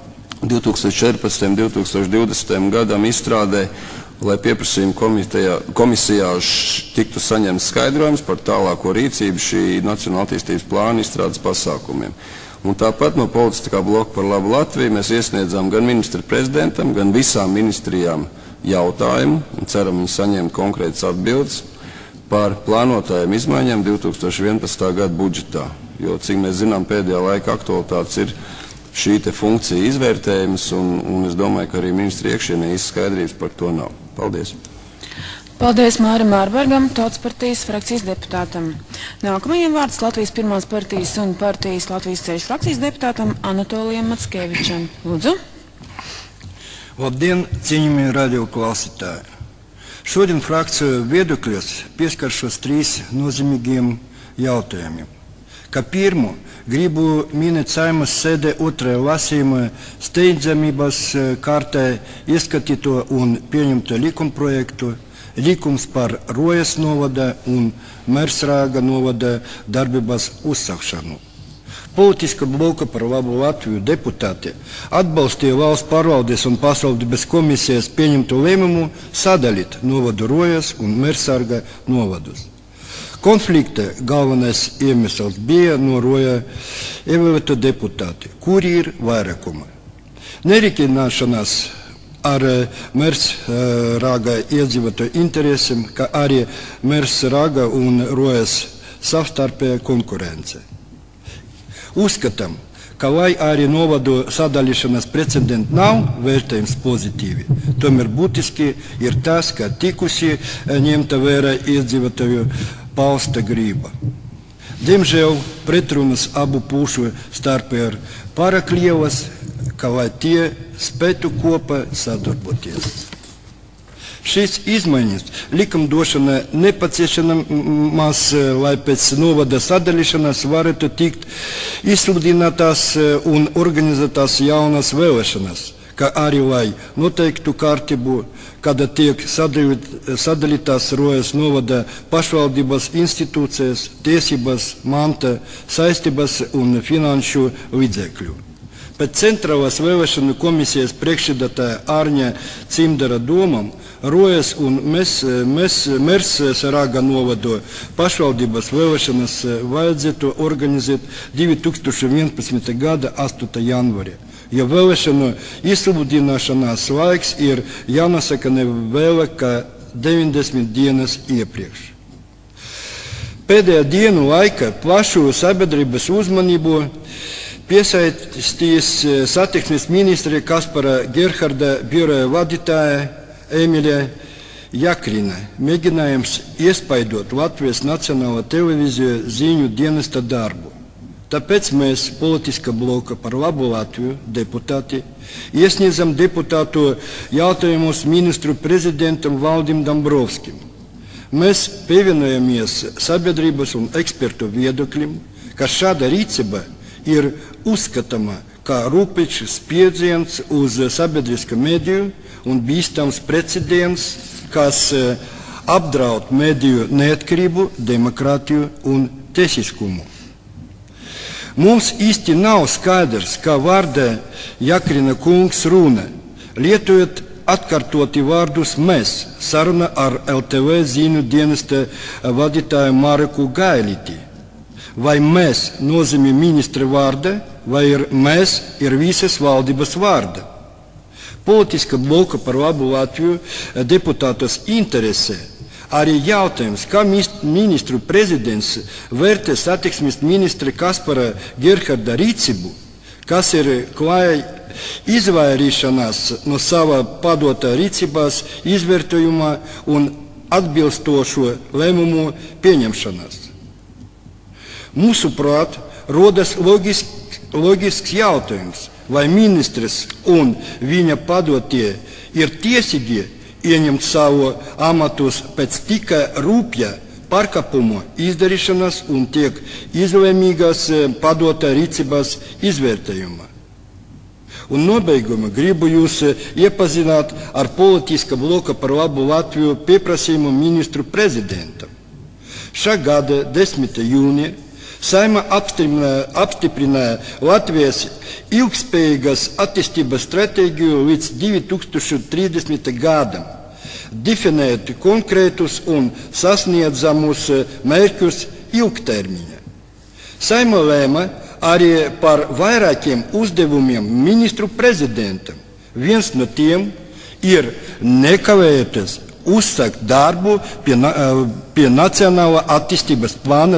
2014-2020 gadam izstrādē, lai pieprasījuma komisijā tiktu saņemts skaidrojums par tālāko rīcību šī nacionāla attīstības plāna izstrādes pasākumiem. Un tāpat no politiskā bloka par labu Latviju mēs iesniedzām gan ministra prezidentam, gan visām ministrijām jautājumu, un ceram viņi saņemt konkrētas atbildes par plānotajām izmaiņām 2011. gada budžetā. Jo, cik mēs zinām, pēdējā laika aktualitātes ir šī te funkcija izvērtējums, un es domāju, ka arī ministri iekšienē īsti skaidrības par to nav. Paldies! Paldies Mārim Ārbergam, Tautas partijas frakcijas deputātam. Nākamajam vārds Latvijas pirmās partijas un partijas Latvijas ceļu frakcijas deputātam Anatolijam Mackevičam. Lūdzu! Labdien, cienījamie radioklausītāji! Šodien frakciju viedokļos pieskaršos 3 nozīmīgiem jautājumiem. Kā pirmo, gribu minēt Saeimas sēdē 2. lasījuma steidzamības kārtē ieskatīto un pieņemto likumprojektu, likums par Rojas novada un Mersrāga novada darbības uzsākšanu. Politiska bloka par labu Latviju deputāti atbalstīja valsts pārvaldes un pašvaldības komisijas pieņemto lēmumu sadalīt novadu Rojas un Mersrāga novadus. Konflikta galvenais iemesls bija no Roja ievēlēto deputāti, kuri ir vairākuma. Nerikināšanās ar Mersrāga iedzīvotāju interesēm, kā arī Mersrāga un Rojas savstarpēja konkurence. Uzskatām, ka lai arī novadu sadalīšanas precedenti nav vērtējums pozitīvi, tomēr būtiski ir tas, ka tikusi ņemta vērā iedzīvotāju pausta grība. Diemžēl pretrunas abu pušu starpā ir pārāk lielas, ka lai tie spētu kopā sadarboties. Šīs izmaiņas likumdošana nepieciešamas, lai pēc novada sadalīšanas varētu tikt izsludinātās un organizētās jaunas vēlēšanas, kā arī lai noteiktu kārtību, kad tiek sadalītās Rojas novada pašvaldības institūcijas, tiesības, manta, saistības un finanšu līdzekļu. Pēc centrālās vēlēšanu komisijas priekšsēdētāja Ārņa Cimdara domām, Rojas un Mersrāga novadu pašvaldības vēlēšanas vajadzētu organizēt 2011. gada 8. janvārī, jo vēlēšanu izsludināšanās laiks ir jānosaka ne vēlāk kā 90 dienas iepriekš. Pēdējā dienu laikā plašu sabiedrības uzmanību piesaistījis satiksmes ministra Kaspara Gerharda biroja vadītāja Emīlija Jakrina mēģinājums iespaidot Latvijas Nacionālo televīziju ziņu dienesta darbu. Tāpēc mēs, politiska bloka par labu Latviju deputāti, iesniedzam deputātu jautājumus ministru prezidentam Valdim Dombrovskim. Mēs pievienojamies sabiedrības un ekspertu viedokļiem, ka šāda rīcība ir uzskatāma kā rūpīgs spiedziens uz sabiedrisko mediju un bīstams precedents, kas apdraud mediju neatkarību, demokrātiju un tiesiskumu. Mums īsti nav skaidrs, kā vārda Jakrina kungs runa, lietojot atkārtoti vārdus mēs, saruna ar LTV ziņu dienesta vadītāju Mareku Gailīti. Vai mēs nozīmē ministra vārda, vai mēs ir visas valdības vārda. Politiska bloka par labu Latviju deputātas interesē arī jautājums, kā ministru prezidents vērtē satiksmes ministra Kaspara Gerharda rīcību, kas ir klāja izvairīšanās no sava padotā rīcībās izvērtējumā un atbilstošo lēmumu pieņemšanas. Mūsuprāt, rodas loģisks jautājums, vai ministrs un viņa padotie ir tiesīgi ieņemt savu amatus pēc tikai rūpja pārkāpumu izdarīšanas un tiek izlēmīgas padotā rīcības izvērtējuma. Un nobeigumā gribu jūs iepazināt ar politiska bloka par labu Latviju pieprasījumu ministru prezidentam. Šā gada 10. jūnija Saima apstiprināja Latvijas ilgspējīgas attīstības stratēģiju līdz 2030. gadam, definēt konkrētus un sasniedzamus mērķus ilgtermiņā. Saima lēma arī par vairākiem uzdevumiem ministru prezidentam. Viens no tiem ir nekavējoties uzsākt darbu pie Nacionālā attīstības plāna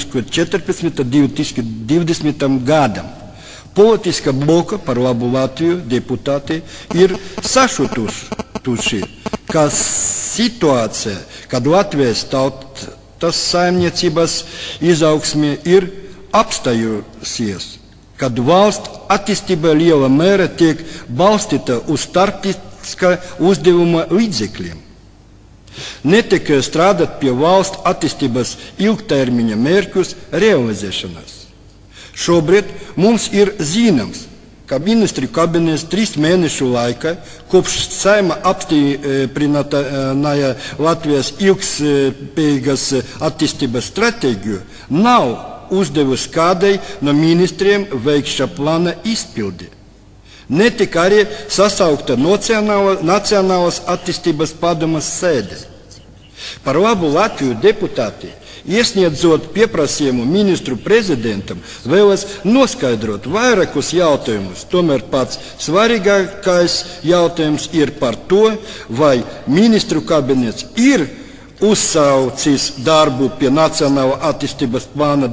2014–2020 gadam. Politiska bloka par labu Latviju deputāti ir sašutuši, ka situācija, kad Latvijas tautas saimniecības izaugsme ir apstājusies, kad valsts attīstība liela mērā tiek balstīta uz starptautiskā uzdevuma līdzekļiem. Netiek strādāt pie valsts attīstības ilgtermiņa mērķus realizēšanas. Šobrīd mums ir zināms, ka ministru kabinets 3 mēnešu laikā, kopš Saima apstiprināja Latvijas ilgspējīgas attīstības stratēģiju, nav uzdevusi kādai no ministriem veikt šā plāna izpildi. Netika arī sasaukta Nacionālās attīstības padomes sēde. Par labu Latviju deputāti, iesniedzot pieprasījumu ministru prezidentam, vēlas noskaidrot vairākus jautājumus. Tomēr pats svarīgākais jautājums ir par to, vai ministru kabinets ir uzsaucis darbu pie Nacionālā attīstības plāna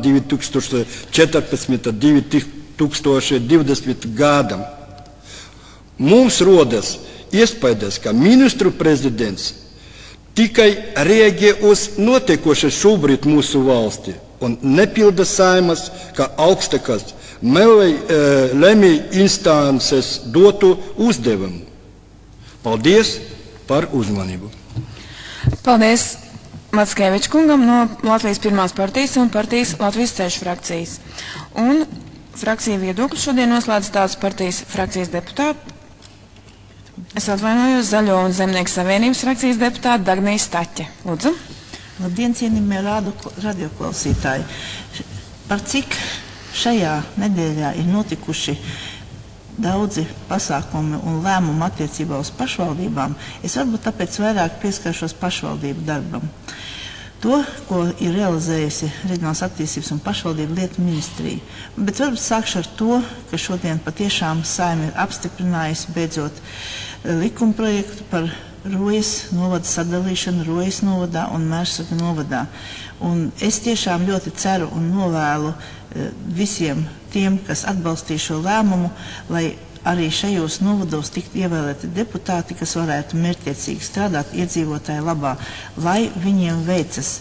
2014–2020 gadam. Mums rodas iespējas, ka ministru prezidents tikai reaģē uz notiekošo šobrīd mūsu valstī un nepilda Saimas, kā augstākās lemēju instances dotu uzdevumu. Paldies par uzmanību. Paldies Mackeviča kungam no Latvijas Pirmās partijas un partijas Latvijas ceļš frakcijas. Un frakcija viedokļu šodien noslēdz tās partijas frakcijas deputāti. Es atvainojos Zaļo un Zemnieku savienības frakcijas deputāti Dagnija Staķe. Lūdzu. Labdien, cienījamie radioklausītāji. Par cik šajā nedēļā ir notikuši daudzi pasākumi un lēmumi attiecībā uz pašvaldībām, es varbūt tāpēc vairāk pieskaršos pašvaldību darbam. To, ko ir realizējusi Reģionālās attīstības un pašvaldību lietu ministrija. Bet varbūt sākšu ar to, ka šodien patiešām Saima ir apstiprinājusi beidzot likumprojektu par Rojas novada sadalīšanu Rojas novadā un Mērsraga novadā. Un es tiešām ļoti ceru un novēlu visiem tiem, kas atbalstīja šo lēmumu, lai arī šajos novados tiktu ievēlēti deputāti, kas varētu mērķtiecīgi strādāt iedzīvotāju labā, lai viņiem veicas.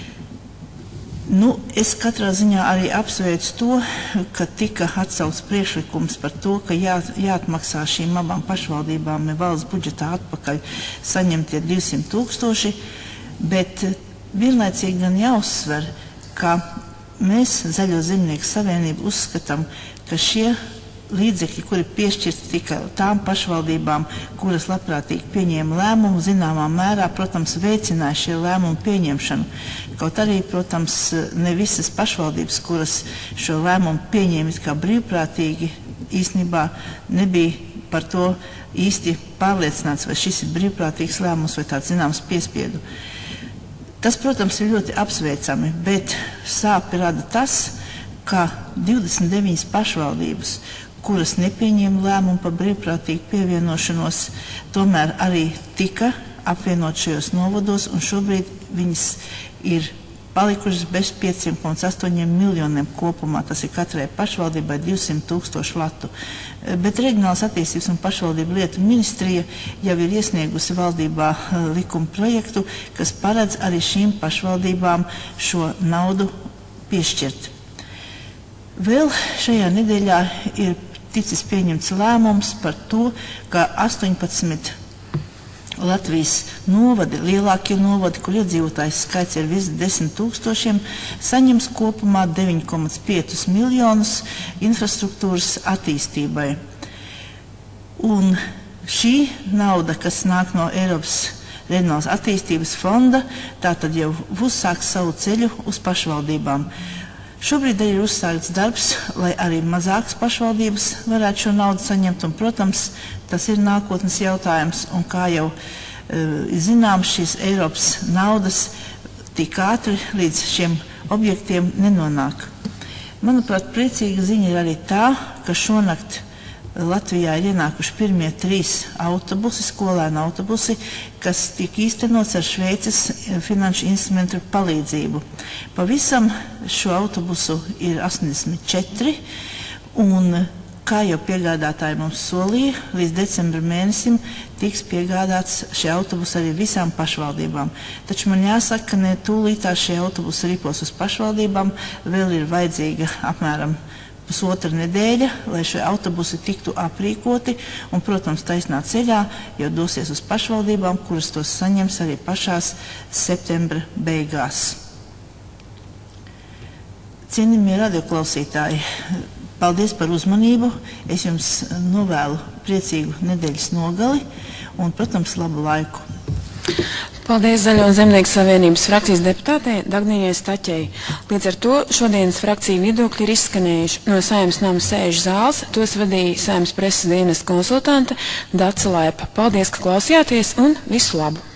Es katrā ziņā arī apsveicu to, ka tika atsaukts priekšlikums par to, ka jāatmaksā šīm abām pašvaldībām valsts budžetā atpakaļ saņemtie 200 000, bet vienlaicīgi gan jāuzsver, ka mēs, Zaļo Zemnieku savienību, uzskatām, ka šie līdzekļi, kuri piešķirti tikai tām pašvaldībām, kuras labprātīgi pieņēma lēmumu, zināmā mērā, protams, veicināja šie lēmumu pieņemšanu. Kaut arī, protams, ne visas pašvaldības, kuras šo lēmumu pieņēma kā brīvprātīgi, īstenībā nebija par to īsti pārliecināts, vai šis ir brīvprātīgs lēmums vai tāds zināms piespiedu. Tas, protams, ir ļoti apsveicami, bet sāpi rada tas, ka 29 pašvaldības, kuras nepieņēma lēmumu par brīvprātīgu pievienošanos, tomēr arī tika apvienot šajos novados, un šobrīd viņas ir palikušas bez 5,8 miljoniem kopumā. Tas ir katrai pašvaldībai 200 000 latu. Bet Reģionālās attīstības un pašvaldību lietu ministrija jau ir iesniegusi valdībā likuma projektu, kas paredz arī šīm pašvaldībām šo naudu piešķirt. Vēl šajā nedēļā ir ticis pieņemts lēmums par to, ka 18 Latvijas novadi, lielākie novadi, kur iedzīvotājs skaits ir virs 10 000, saņems kopumā 9,5 miljonus infrastruktūras attīstībai. Un šī nauda, kas nāk no Eiropas Reģionālās attīstības fonda, tātad jau uzsāk savu ceļu uz pašvaldībām. Šobrīd ir uzsākts darbs, lai arī mazākas pašvaldības varētu šo naudu saņemt, un, protams, tas ir nākotnes jautājums, un kā jau zinām, šīs Eiropas naudas tik ātri līdz šiem objektiem nenonāk. Manuprāt, priecīga ziņa ir arī tā, ka šonakt Latvijā ir ienākuši pirmie 3 autobusi, skolēnu autobusi, kas tiek īstenots ar Šveices finanšu instrumentu palīdzību. Pavisam šo autobusu ir 84, un kā jau piegādātāji mums solīja, līdz decembra mēnesim tiks piegādāts šie autobusi arī visām pašvaldībām. Taču man jāsaka, ka ne tūlītā šie autobusi ripos uz pašvaldībām, vēl ir vajadzīga apmēram pusotra nedēļa, lai šie autobusi tiktu aprīkoti un, protams, taisnā ceļā jau dosies uz pašvaldībām, kuras tos saņems arī pašās septembra beigās. Cienījamie radioklausītāji, paldies par uzmanību. Es jums novēlu priecīgu nedēļas nogali un, protams, labu laiku. Paldies Zaļo un Zemnieku savienības frakcijas deputātei Dagnijai Staķei. Līdz ar to šodienas frakciju viedokļi ir izskanējuši no Saeimas nama sēžu zāles. Tos vadīja Saeimas preses dienesta konsultante Dace Laipa. Paldies, ka klausījāties un visu labu!